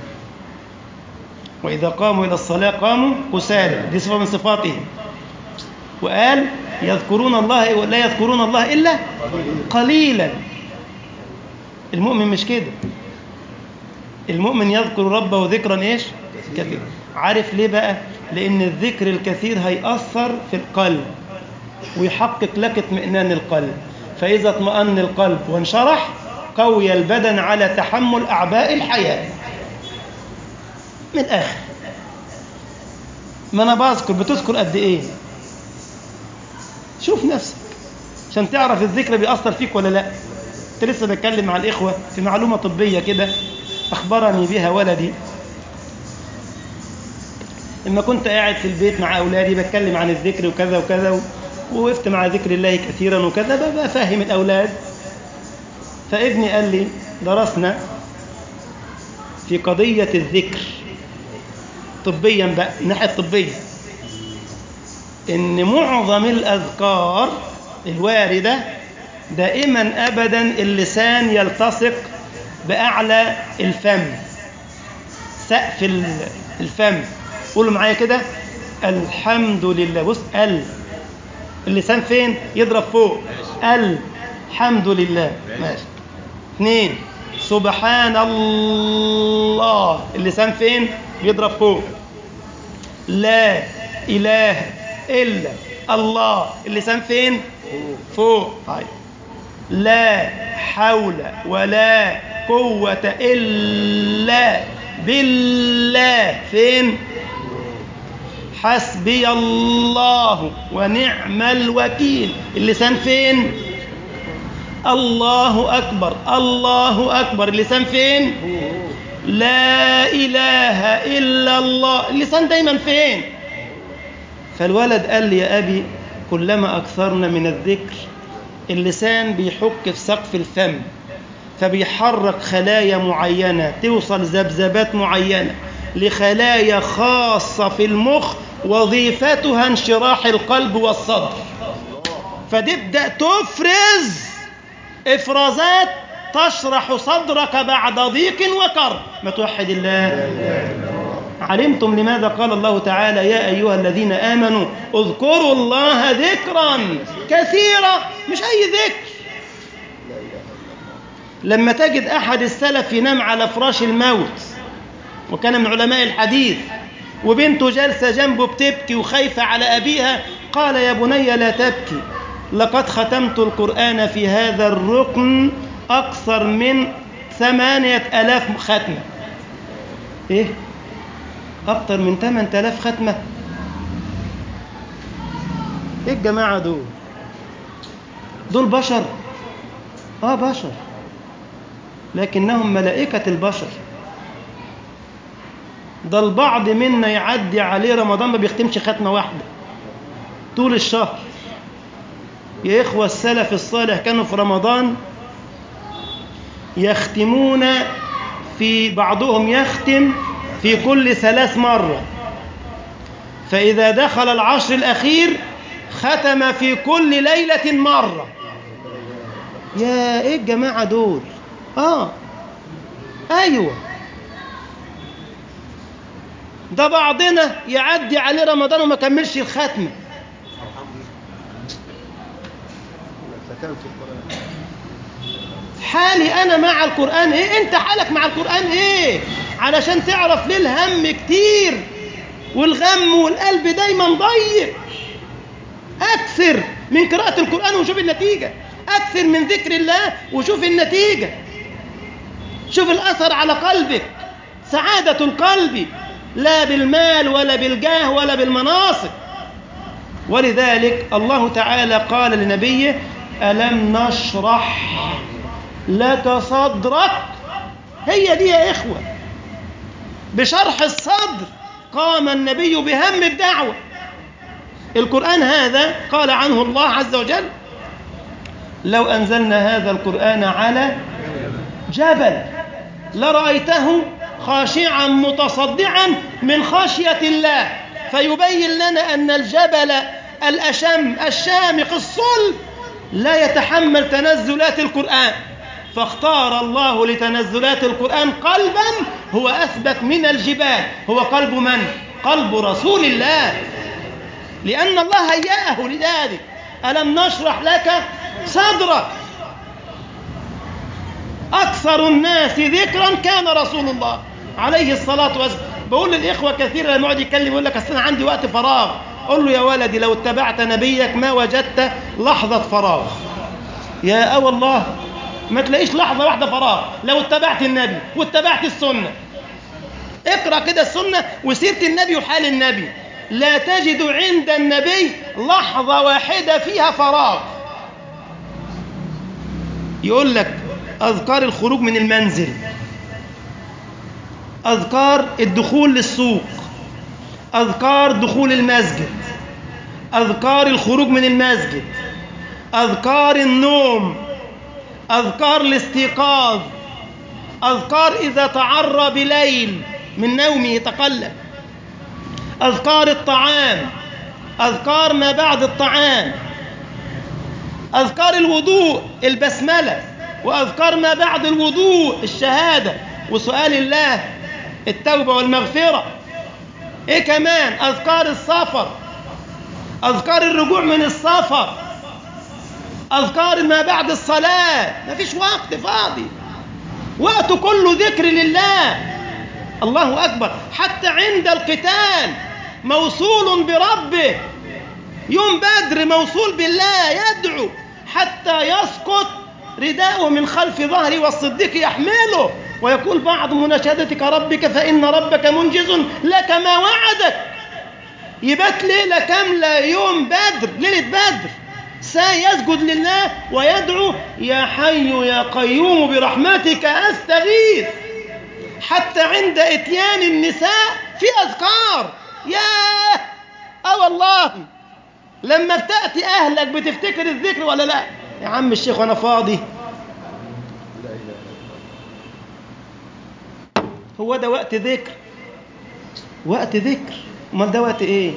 وإذا قاموا إلى الصلاة قاموا كسالى، دي صفة من صفاتهم. وقال يذكرون الله ولا يذكرون الله إلا قليلا. المؤمن مش كده. المؤمن يذكر ربه ذكرا إيش؟ كثير. عارف ليه بقى؟ لأن الذكر الكثير هيأثر في القلب ويحقق لك اطمئنان القلب، فإذا اطمأن القلب وانشرح قوي البدن على تحمل أعباء الحياة. من الآخر، ما أنا بذكر، بتذكر قد إيه؟ شوف نفسك عشان تعرف الذكر بيأثر فيك ولا لا. كنت لسه بتكلم مع الإخوة في معلومة طبية كده أخبرني بها ولدي. لما كنت قاعد في البيت مع أولادي بتكلم عن الذكر وكذا وكذا، ووقفت مع ذكر الله كثيرا وكذا، بفهم الأولاد. فابني قال لي درسنا في قضية الذكر طبيا بقى، الناحية الطبية، إن معظم الأذكار الواردة دائما أبدا اللسان يلتصق بأعلى الفم، سقف الفم. قولوا معايا كده: الحمد لله. بص، اللسان فين؟ يضرب فوق. الحمد لله. ماشي. 2، سبحان الله. اللسان فين؟ بيضرب فوق. لا إله إلا الله. اللسان فين؟ فوق. طيب. لا حول ولا قوة إلا بالله. فين؟ حسبي الله ونعم الوكيل. اللسان فين؟ الله أكبر، الله أكبر. اللسان فين؟ لا إله إلا الله. اللسان دايما فين؟ فالولد قال لي: يا أبي، كلما أكثرنا من الذكر اللسان بيحك في سقف الفم، فبيحرك خلايا معينة، توصل ذبذبات معينة لخلايا خاصة في المخ وظيفتها انشراح القلب والصدر، فتبدأ تفرز إفرازات تشرح صدرك بعد ضيق وكرب. ما توحد الله. علمتم لماذا قال الله تعالى: يا أيها الذين آمنوا اذكروا الله ذكرا كثيرا؟ مش أي ذكر. لما تجد أحد السلف ينام على فراش الموت، وكان من علماء الحديث، وبنته جالسة جنبه بتبكي وخايفة على أبيها، قال: يا بني لا تبكي، لقد ختمت القرآن في هذا الركن أكثر من 8000 ختمة. إيه؟ أكثر من 8000 ختمة؟ إيه الجماعة دول؟ دول بشر؟ بشر، لكنهم ملائكة البشر. ده البعض منا يعدي عليه رمضان ما بيختمش ختمة واحدة طول الشهر. يا إخوة، السلف الصالح كانوا في رمضان يختمون، في بعضهم يختم في كل 3 مرة، فإذا دخل العشر الأخير ختم في كل ليلة مرة. يا إيه الجماعة دول؟ أيوة، ده بعضنا يعدي عليه رمضان وما كملش الختمة. حالي أنا مع القرآن إيه؟ أنت حالك مع القرآن إيه؟ علشان تعرف ليه الهم كتير والغم والقلب دايما ضيق. أكثر من قراءة القرآن وشوف النتيجة، أكثر من ذكر الله وشوف النتيجة، شوف الأثر على قلبك. سعادة القلب لا بالمال ولا بالجاه ولا بالمناصب، ولذلك الله تعالى قال لنبيه: ألم نشرح لك صدرك. هي دي يا إخوة، بشرح الصدر قام النبي بهم الدعوة. القرآن هذا قال عنه الله عز وجل: لو أنزلنا هذا القرآن على جبل لرأيته خاشعا متصدعا من خشية الله. فيبين لنا أن الجبل الأشم الشامخ الصلب لا يتحمل تنزلات القرآن، فاختار الله لتنزلات القرآن قلبا هو أثبت من الجبال. هو قلب من؟ قلب رسول الله، لأن الله هيأه لذلك. ألم نشرح لك صدرك. أكثر الناس ذكرا كان رسول الله عليه الصلاة والسلام. بقول للإخوة كثيرا لما يقعد يتكلم يقول لك أصل أنا عندي وقت فراغ. قل له: يا ولدي لو اتبعت نبيك ما وجدت لحظة فراغ. يا والله ما تلاقيش لحظة واحدة فراغ لو اتبعت النبي واتبعت السنة. اقرأ كده السنة وسيرة النبي وحال النبي، لا تجد عند النبي لحظة واحدة فيها فراغ. يقول لك أذكار الخروج من المنزل، أذكار الدخول للسوق، أذكار دخول المسجد، أذكار الخروج من المسجد، أذكار النوم، أذكار الاستيقاظ، أذكار إذا تعرى بليل من نومه يتقلب، أذكار الطعام، أذكار ما بعد الطعام، أذكار الوضوء البسملة، وأذكار ما بعد الوضوء الشهادة وسؤال الله التوبة والمغفرة. إيه كمان؟ أذكار السفر، أذكار الرجوع من السفر، أذكار ما بعد الصلاة. ما فيش وقت فاضي، وقت كله ذكر لله. الله أكبر. حتى عند القتال موصول بربه، يوم بدر موصول بالله، يدعو حتى يسقط رداءه من خلف ظهره والصديق يحمله، ويقول بعض مناشدتك ربك فإن ربك منجز لك ما وعدك. يبات ليلة كاملة يوم بدر، ليلة بدر، سيسجد لله ويدعو: يا حي يا قيوم برحمتك أستغيث. حتى عند إتيان النساء في أذكار. ياه والله لما بتأتي أهلك بتفتكر الذكر ولا لا؟ يا عم الشيخ وأنا فاضي. هو ده وقت ذكر؟ وقت ذكر؟ امال ده وقت ايه؟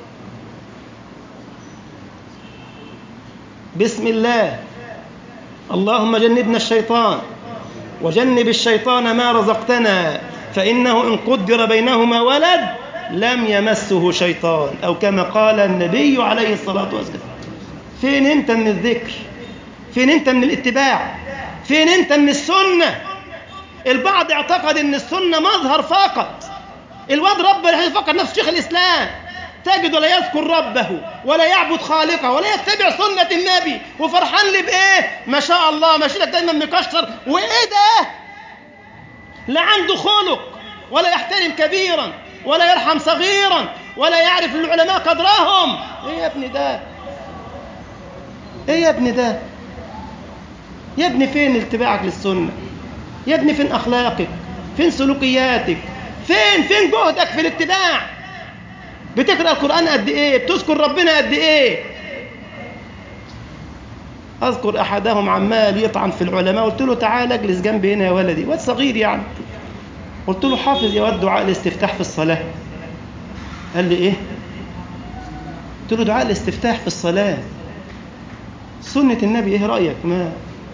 بسم الله، اللهم جنبنا الشيطان وجنب الشيطان ما رزقتنا فإنه إن قدر بينهما ولد لم يمسه شيطان، أو كما قال النبي عليه الصلاة والسلام. فين أنت من الذكر؟ فين أنت من الاتباع؟ فين أنت من السنة؟ البعض اعتقد أن السنة مظهر فقط. الواد ربنا فقط نفس شيخ الإسلام، تجد ولا يذكر ربه ولا يعبد خالقه ولا يتبع سنة النبي، وفرحان لي بإيه؟ ما شاء الله ماشي لك دايما مكشر. وإيه ده؟ لا عنده خلق ولا يحترم كبيرا ولا يرحم صغيرا ولا يعرف العلماء قدرهم. إيه يا ابني ده؟ إيه يا ابني ده؟ يا ابني فين اتباعك للسنة؟ يا ابني فين أخلاقك؟ فين سلوكياتك؟ فين جهدك في الاتباع؟ بتقرأ القرآن قد إيه؟ بتذكر ربنا قد إيه؟ أذكر أحدهم عمال يطعن في العلماء، قلت له تعال اجلس جنبي هنا يا ولدي، واد صغير يعني. قلت له حافظ يا ولد دعاء الاستفتاح في الصلاة؟ قال لي إيه؟ قلت له دعاء الاستفتاح في الصلاة سنة النبي، إيه رأيك؟ ما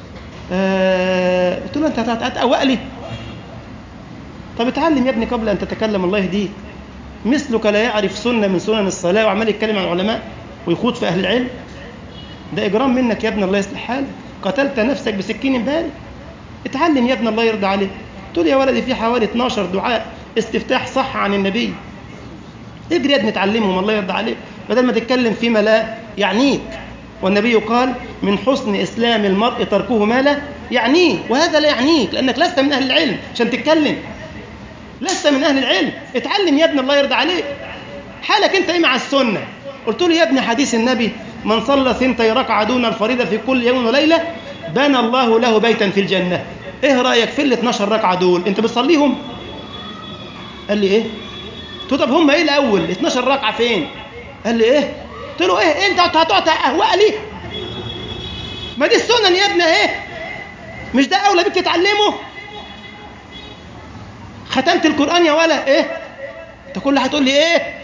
قلت له أنت هتقوق لي؟ طب اتعلم يا ابني قبل أن تتكلم، الله يهديك. مثلك لا يعرف سنة من سنن الصلاة وعمال يتكلم عن العلماء ويخوض في أهل العلم. ده إجرام منك يا ابن، الله يصلح حالك. قتلت نفسك بسكين بارد. اتعلم يا ابن الله يرضى عليك. قلت له يا ولدي في حوالي 12 دعاء استفتاح صح عن النبي، اجري يا ابني اتعلمهم الله يرضى عليك، بدل ما تتكلم فيما لا يعنيك. والنبي قال من حسن إسلام المرء تركه ما لا يعنيه، وهذا لا يعنيك لأنك لست من أهل العلم عشان تتكلم، لست من أهل العلم. اتعلم يا ابن الله يرضى عليك. حالك أنت إيه مع السنة؟ قلت له يا ابني حديث النبي من صلى 2 ركعة دون الفريضة في كل يوم وليلة بنى الله له بيتا في الجنة. ايه رأيك في ال 12 ركعة دول؟ انت بتصليهم؟ قال لي ايه؟ قلت له طب هم ايه الاول؟ 12 ركعة فين؟ قال لي ايه؟ قلت له ايه انت هتقعد اهواء لي؟ ما دي السنن يا ابني اهي، مش ده اولى بك تتعلمه؟ ختمت القرآن يا ولا ايه؟ انت كل هتقول لي ايه؟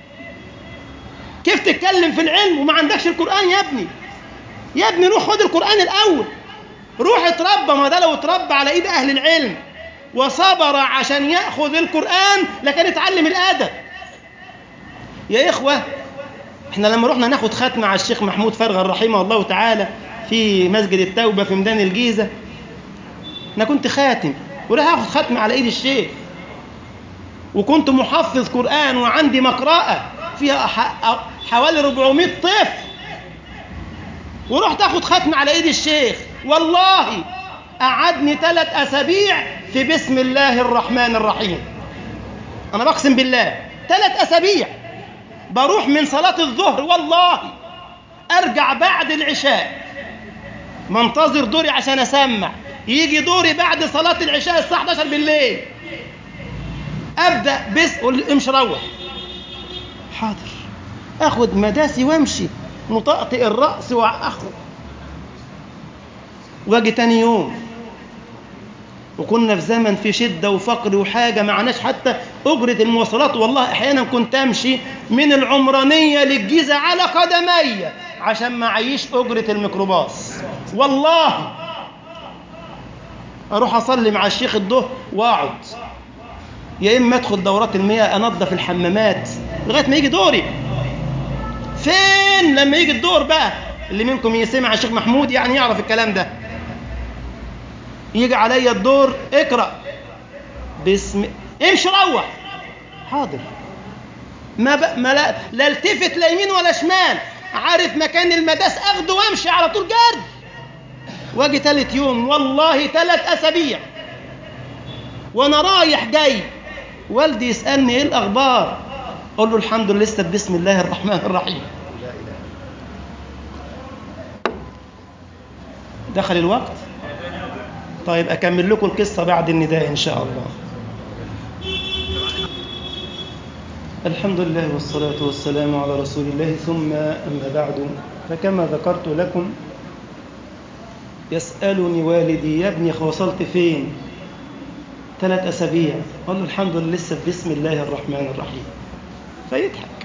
كيف تتكلم في العلم وما عندكش القرآن يا ابني؟ يا ابني روح خد القرآن الأول، روح اتربى. ما ده لو اتربى على ايد اهل العلم وصبر عشان يأخذ القرآن لكن اتعلم الادب. يا اخوة احنا لما رحنا ناخد ختمة على الشيخ محمود فرغل رحمه الله تعالى في مسجد التوبة في ميدان الجيزة، انا كنت خاتم وراح اخد ختمة على ايد الشيخ، وكنت محفظ قرآن وعندي مقرأة فيها حوالي 400 طفل، ورحت اخد ختمة على ايد الشيخ. والله قعدني 3 أسابيع في بسم الله الرحمن الرحيم. انا بقسم بالله 3 أسابيع بروح من صلاة الظهر والله ارجع بعد العشاء منتظر دوري عشان اسمع، يجي دوري بعد صلاة العشاء الساعة 11 بالليل ابدأ قول امشي روح. حاضر، اخد مداسي وامشي مطأطئ الرأس واخرج، واجي تاني يوم. وكنا في زمن في شدة وفقر وحاجة معناش حتى أجرة المواصلات. والله أحيانا كنت أمشي من العمرانية للجيزة على قدمي عشان ما عيش أجرة الميكروباص. والله أروح أصلي مع الشيخ الظهر وأقعد، يا إما أدخل دورات المياه أنظف الحمامات لغاية ما يجي دوري. فين لما يجي الدور بقى؟ اللي منكم يسمع الشيخ محمود يعني يعرف الكلام ده. يجي عليا الدور اقرأ امشي روح. حاضر، لا التفت لا يمين ولا شمال، عارف مكان المداس اخده وامشي على طول جرد. واجي 3 يوم والله 3 أسابيع وانا رايح جاي، والدي يسألني ايه الاخبار؟ اقول له الحمد لله لسه بسم الله الرحمن الرحيم. دخل الوقت. طيب أكمل لكم القصة بعد النداء إن شاء الله. الحمد لله والصلاة والسلام على رسول الله، ثم أما بعد، فكما ذكرت لكم يسألني والدي يا ابني وصلت فين؟ 3 أسابيع. قال له الحمد لله لسه بسم الله الرحمن الرحيم. فيضحك.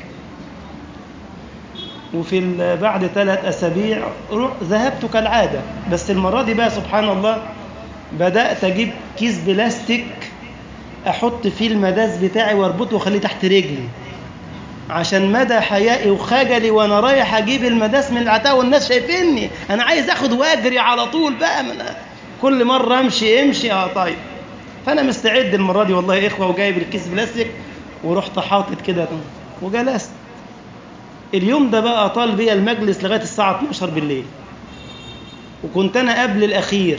وفي بعد 3 أسابيع ذهبت كالعادة، بس المرة دي بقى سبحان الله بدأت أجيب كيس بلاستيك أحط فيه المداس بتاعي واربطه وخليه تحت رجلي عشان مدى حيائي وخجلي وأنا رايح أجيب المداس من العتاوة والناس شايفيني أنا عايز أخد وأجري على طول بقى من كل مرة امشي طيب. فأنا مستعد المرة دي والله يا إخوة، وجايب الكيس بلاستيك ورحت حاطط كده وجلست. اليوم ده بقى طال بيا المجلس لغاية الساعة 12 بالليل، وكنت أنا قبل الأخير،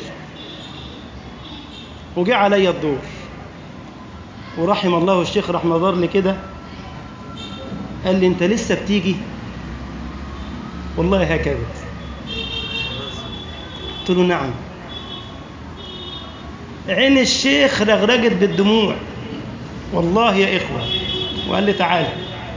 وجاء علي الدور. ورحم الله الشيخ رحمه الله لي كده قال لي انت لسه بتيجي؟ والله هكذا. قلت له نعم. عين الشيخ رغرجت بالدموع والله يا إخوة، وقال لي تعال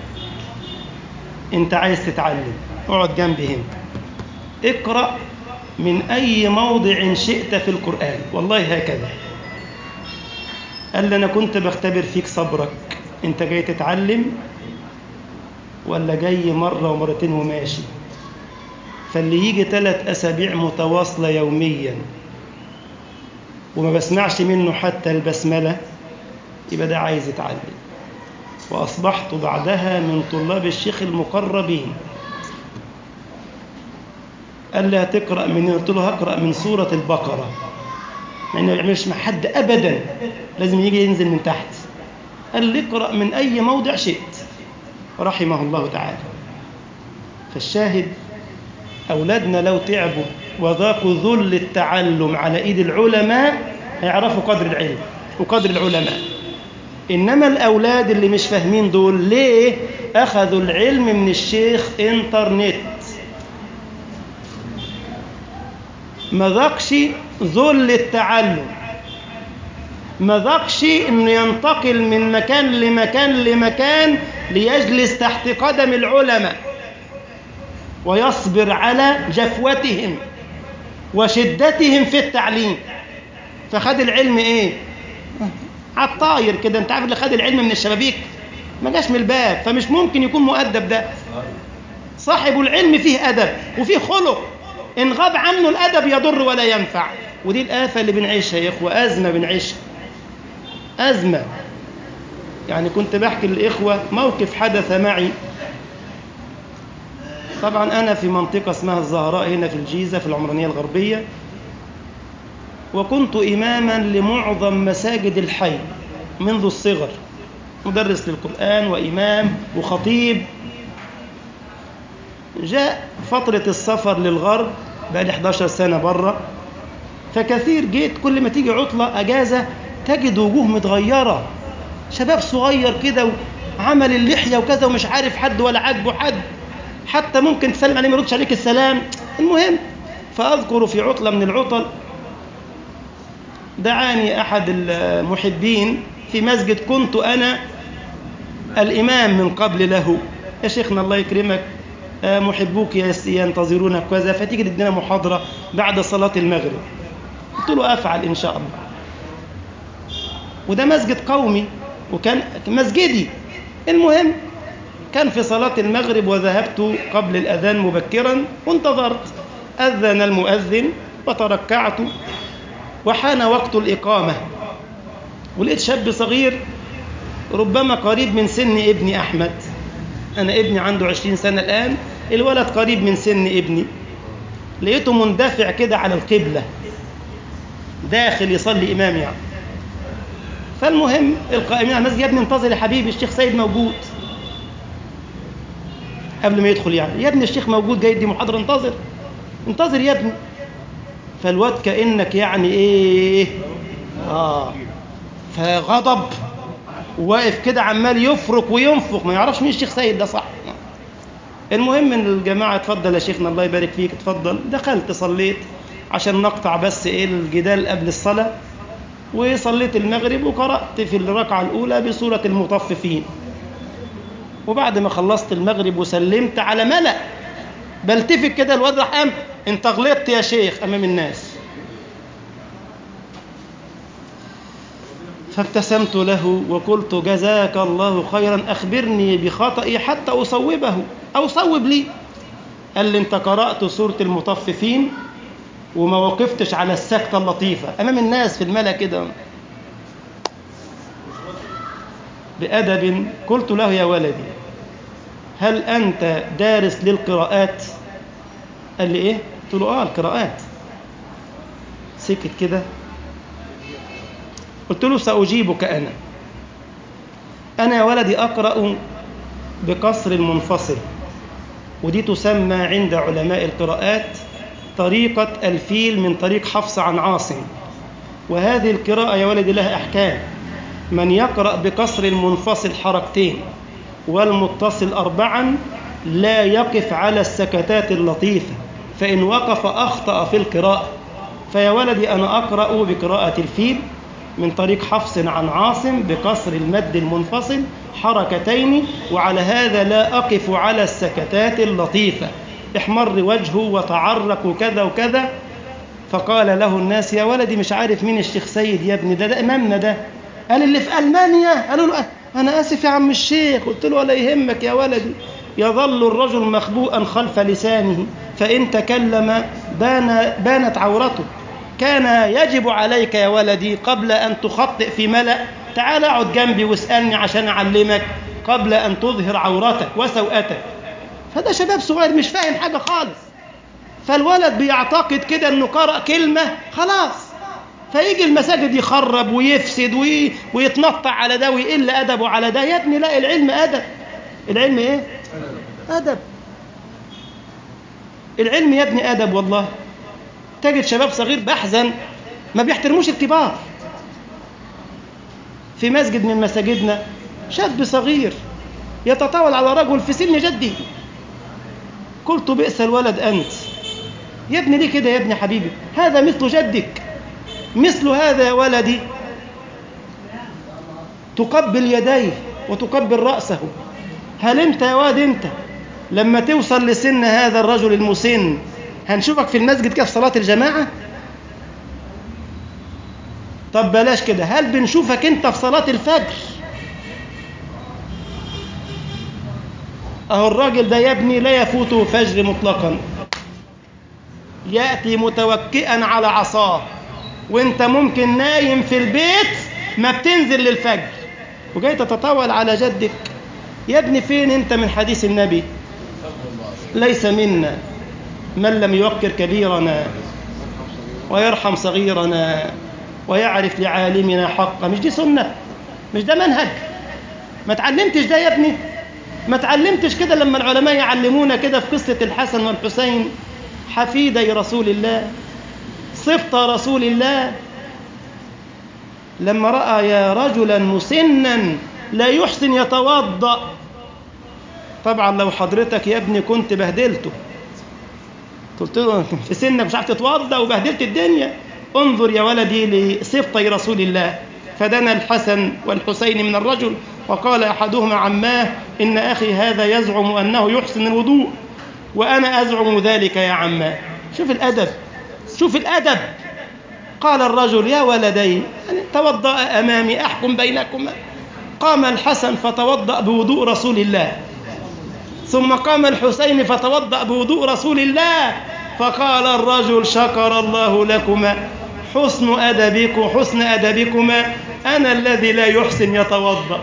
انت عايز تتعلم اقعد جنبي هنا، اقرأ من أي موضع شئت في القرآن. والله هكذا. قال لي أنا كنت بختبر فيك صبرك، أنت جاي تتعلم ولا جاي مرة ومرتين وماشي؟ فاللي يجي 3 أسابيع متواصلة يوميا وما بسمعش منه حتى البسملة يبقى ده عايز يتعلم. وأصبحت بعدها من طلاب الشيخ المقربين. قال لي هتقرأ من؟ قلت له هقرأ من سورة البقرة، يعني ما يعملش مع حد أبدا، لازم يجي ينزل من تحت. قال لي اقرأ من أي موضع شئت، رحمه الله تعالى. فالشاهد أولادنا لو تعبوا وذاقوا ذل التعلم على إيد العلماء هيعرفوا قدر العلم وقدر العلماء. إنما الأولاد اللي مش فاهمين دول ليه؟ أخذوا العلم من الشيخ إنترنت، ما ذاقش ذل التعلم، ما ذاقش إنه ينتقل من مكان لمكان لمكان ليجلس تحت قدم العلماء ويصبر على جفوتهم وشدتهم في التعليم. فخد العلم إيه؟ عالطاير كده. أنت عارف اللي خد العلم من الشبابيك ما جاش من الباب، فمش ممكن يكون مؤدب. ده صاحب العلم فيه أدب وفيه خلق، إن غاب عنه الأدب يضر ولا ينفع. ودي الآفة اللي بنعيشها يا إخوة، أزمة بنعيشها، أزمة. يعني كنت بحكي للإخوة موقف حدث معي. طبعا أنا في منطقة اسمها الزهراء هنا في الجيزة في العمرانية الغربية، وكنت إماما لمعظم مساجد الحي منذ الصغر، مدرس للقرآن وإمام وخطيب. جاء فترة السفر للغرب، بقى لي 11 سنة برة، فكثير جيت كل ما تيجي عطلة أجازة تجد وجوه متغيرة، شباب صغير كده وعمل اللحية وكذا ومش عارف حد ولا عاجبه حد، حتى ممكن تسلم عليه ما يردش عليك السلام. المهم، فأذكر في عطلة من العطل دعاني أحد المحبين في مسجد كنت أنا الإمام من قبل له: يا شيخنا الله يكرمك، محبوك ينتظرونك كذا، فتيجي تدينا محاضرة بعد صلاة المغرب. قلت له أفعل إن شاء الله. وده مسجد قومي وكان مسجدي. المهم، كان في صلاة المغرب وذهبت قبل الأذان مبكرا وانتظرت. أذن المؤذن وتركعت وحان وقت الإقامة، ولقيت شاب صغير ربما قريب من سن ابني أحمد. أنا ابني عنده 20 سنة الآن، الولد قريب من سن ابني. لقيته مندفع كده على القبلة داخل يصلي إمام يعني. فالمهم القائمين على المسجد: يا ابني انتظر يا حبيبي، الشيخ سيد موجود. قبل ما يدخل يعني: يا ابني الشيخ موجود جاي يدي محاضرة، انتظر انتظر يا ابني. فالواد كأنك يعني ايه فغضب وواقف كده عمال يفرك وينفق، ما يعرفش مين الشيخ سيد ده صح. المهم ان الجماعة: اتفضل يا شيخنا الله يبارك فيك اتفضل. دخلت صليت عشان نقطع بس ايه الجدال قبل الصلاة، وصليت المغرب وقرأت في الركعة الأولى بسورة المطففين. وبعد ما خلصت المغرب وسلمت على ملأ بلتفت كده، الواد راح قام: انت غلطت يا شيخ، امام الناس. فابتسمت له وقلت: جزاك الله خيرا، اخبرني بخطئي حتى اصوبه او صوب لي. قال لي: انت قرأت سورة المطففين وما وقفتش على السكتة اللطيفة امام الناس في الملأ كده بأدب. قلت له: يا ولدي، هل أنت دارس للقراءات؟ قال لي: إيه؟ قلت له: القراءات. سكت كده. قلت له: سأجيبك أنا يا ولدي أقرأ بقصر المنفصل، ودي تسمى عند علماء القراءات طريقة الفيل من طريق حفص عن عاصم. وهذه القراءة يا ولدي لها أحكام. من يقرأ بقصر المنفصل حركتين والمتصل 4 لا يقف على السكتات اللطيفة، فإن وقف أخطأ في القراءة. فيا ولدي أنا أقرأ بقراءة الفيل من طريق حفص عن عاصم بقصر المد المنفصل حركتين، وعلى هذا لا أقف على السكتات اللطيفة. احمر وجهه وتعرق وكذا وكذا. فقال له الناس: يا ولدي مش عارف مين الشيخ سيد يا ابني، ده إمامنا ده. قال: اللي في ألمانيا. قالوا له: أنا آسف يا عم الشيخ. قلت له: ولا يهمك يا ولدي، يظل الرجل مخبوءا خلف لسانه، فإن تكلم بانت عورته. كان يجب عليك يا ولدي قبل أن تخطئ في ملأ تعال اقعد جنبي واسألني عشان أعلمك قبل أن تظهر عورتك وسوءتك. فده شباب صغير مش فاهم حاجة خالص، فالولد بيعتقد كده أنه قرأ كلمة خلاص، فيجي المساجد يخرب ويفسد ويتنطع على ده ويقل أدبه على ده. يا ابني لا، العلم أدب. العلم إيه؟ أدب. العلم يا ابني أدب. والله تجد شباب صغير بحزن ما بيحترموش الكبار. في مسجد من مساجدنا شاب صغير يتطاول على رجل في سن جدي. قلت بئس الولد أنت يا ابني، ليه كده يا ابني حبيبي؟ هذا مثل جدك، مثل هذا يا ولدي. تقبل يديه وتقبل رأسه. هل أنت يا واد أنت لما توصل لسن هذا الرجل المسن هنشوفك في المسجد كده في صلاة الجماعة؟ طب بلاش كده، هل بنشوفك أنت في صلاة الفجر؟ أهو الراجل ده يا ابني لا يفوته فجر مطلقا، يأتي متوكئا على عصاه، وانت ممكن نايم في البيت ما بتنزل للفجر وجاي تتطاول على جدك. يا ابني فين انت من حديث النبي؟ ليس منا من لم يوقر كبيرنا ويرحم صغيرنا ويعرف لعالمنا حقا. مش دي سنة؟ مش ده منهج؟ ما تعلمتش ده يا ابني؟ ما تعلمتش كده لما العلماء يعلمونا كده في قصة الحسن والحسين حفيدي رسول الله، صفت رسول الله، لما رأى يا رجلا مسنا لا يحسن يتوضأ. طبعا لو حضرتك يا ابني كنت بهدلته، قلت له في سنك مش عارف تتوضأ وبهدلت الدنيا. انظر يا ولدي لصفتي رسول الله. فدنا الحسن والحسين من الرجل وقال أحدهما عماه إن أخي هذا يزعم أنه يحسن الوضوء وأنا أزعم ذلك يا عماه. شوف الأدب، شوف الأدب. قال الرجل يا ولدي توضأ أمامي أحكم بينكما. قام الحسن فتوضأ بوضوء رسول الله، ثم قام الحسين فتوضأ بوضوء رسول الله. فقال الرجل شكر الله لكما حسن أدبكما، أنا الذي لا يحسن يتوضأ.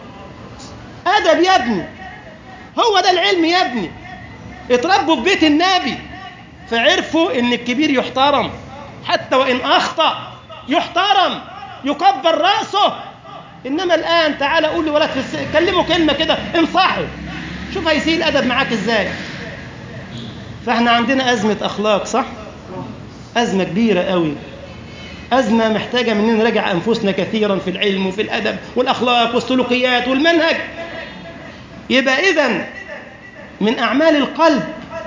أدب يا ابني، هو ده العلم يا ابني. اتربوا في بيت النبي فعرفوا ان الكبير يحترم، حتى وإن أخطأ يحترم يكبر رأسه. إنما الآن تعالى قول لي ولد كلمه كلمة كده انصحه، شوف هيسيء الأدب معاك إزاي. فإحنا عندنا أزمة أخلاق، صح؟ أزمة كبيرة قوي، أزمة محتاجة مننا نراجع أنفسنا كثيرا في العلم وفي الأدب والأخلاق والسلوكيات والمنهج. يبقى إذن من أعمال القلب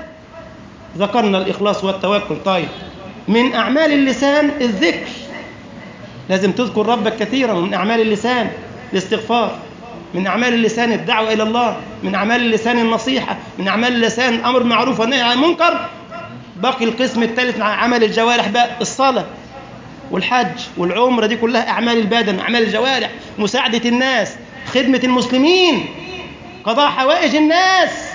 ذكرنا الإخلاص والتوكل. طيب من أعمال اللسان الذكر، لازم تذكر ربك كثيرا. من أعمال اللسان الاستغفار، من أعمال اللسان الدعوة إلى الله، من أعمال اللسان النصيحة، من أعمال اللسان الأمر بالمعروف والنهي عن المنكر. باقي القسم الثالث مع عمل الجوارح بقى، الصلاة والحج والعمرة، دي كلها أعمال البدن، أعمال الجوارح، مساعدة الناس، خدمة المسلمين، قضاء حوائج الناس.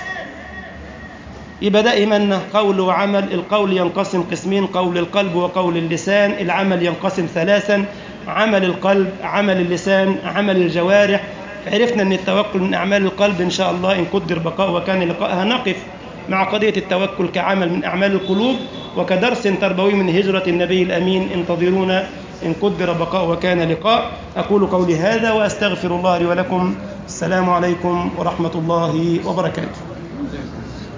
يبقى ده إيماننا قول وعمل. القول ينقسم قسمين، قول القلب وقول اللسان. العمل ينقسم ثلاثا، عمل القلب، عمل اللسان، عمل الجوارح. عرفنا أن التوكل من أعمال القلب. إن شاء الله إن قدر بقاء وكان لقاءها نقف مع قضية التوكل كعمل من أعمال القلوب وكدرس تربوي من هجرة النبي الأمين. انتظرونا إن قدر بقاء وكان لقاء. أقول قولي هذا وأستغفر الله لي ولكم. السلام عليكم ورحمة الله وبركاته.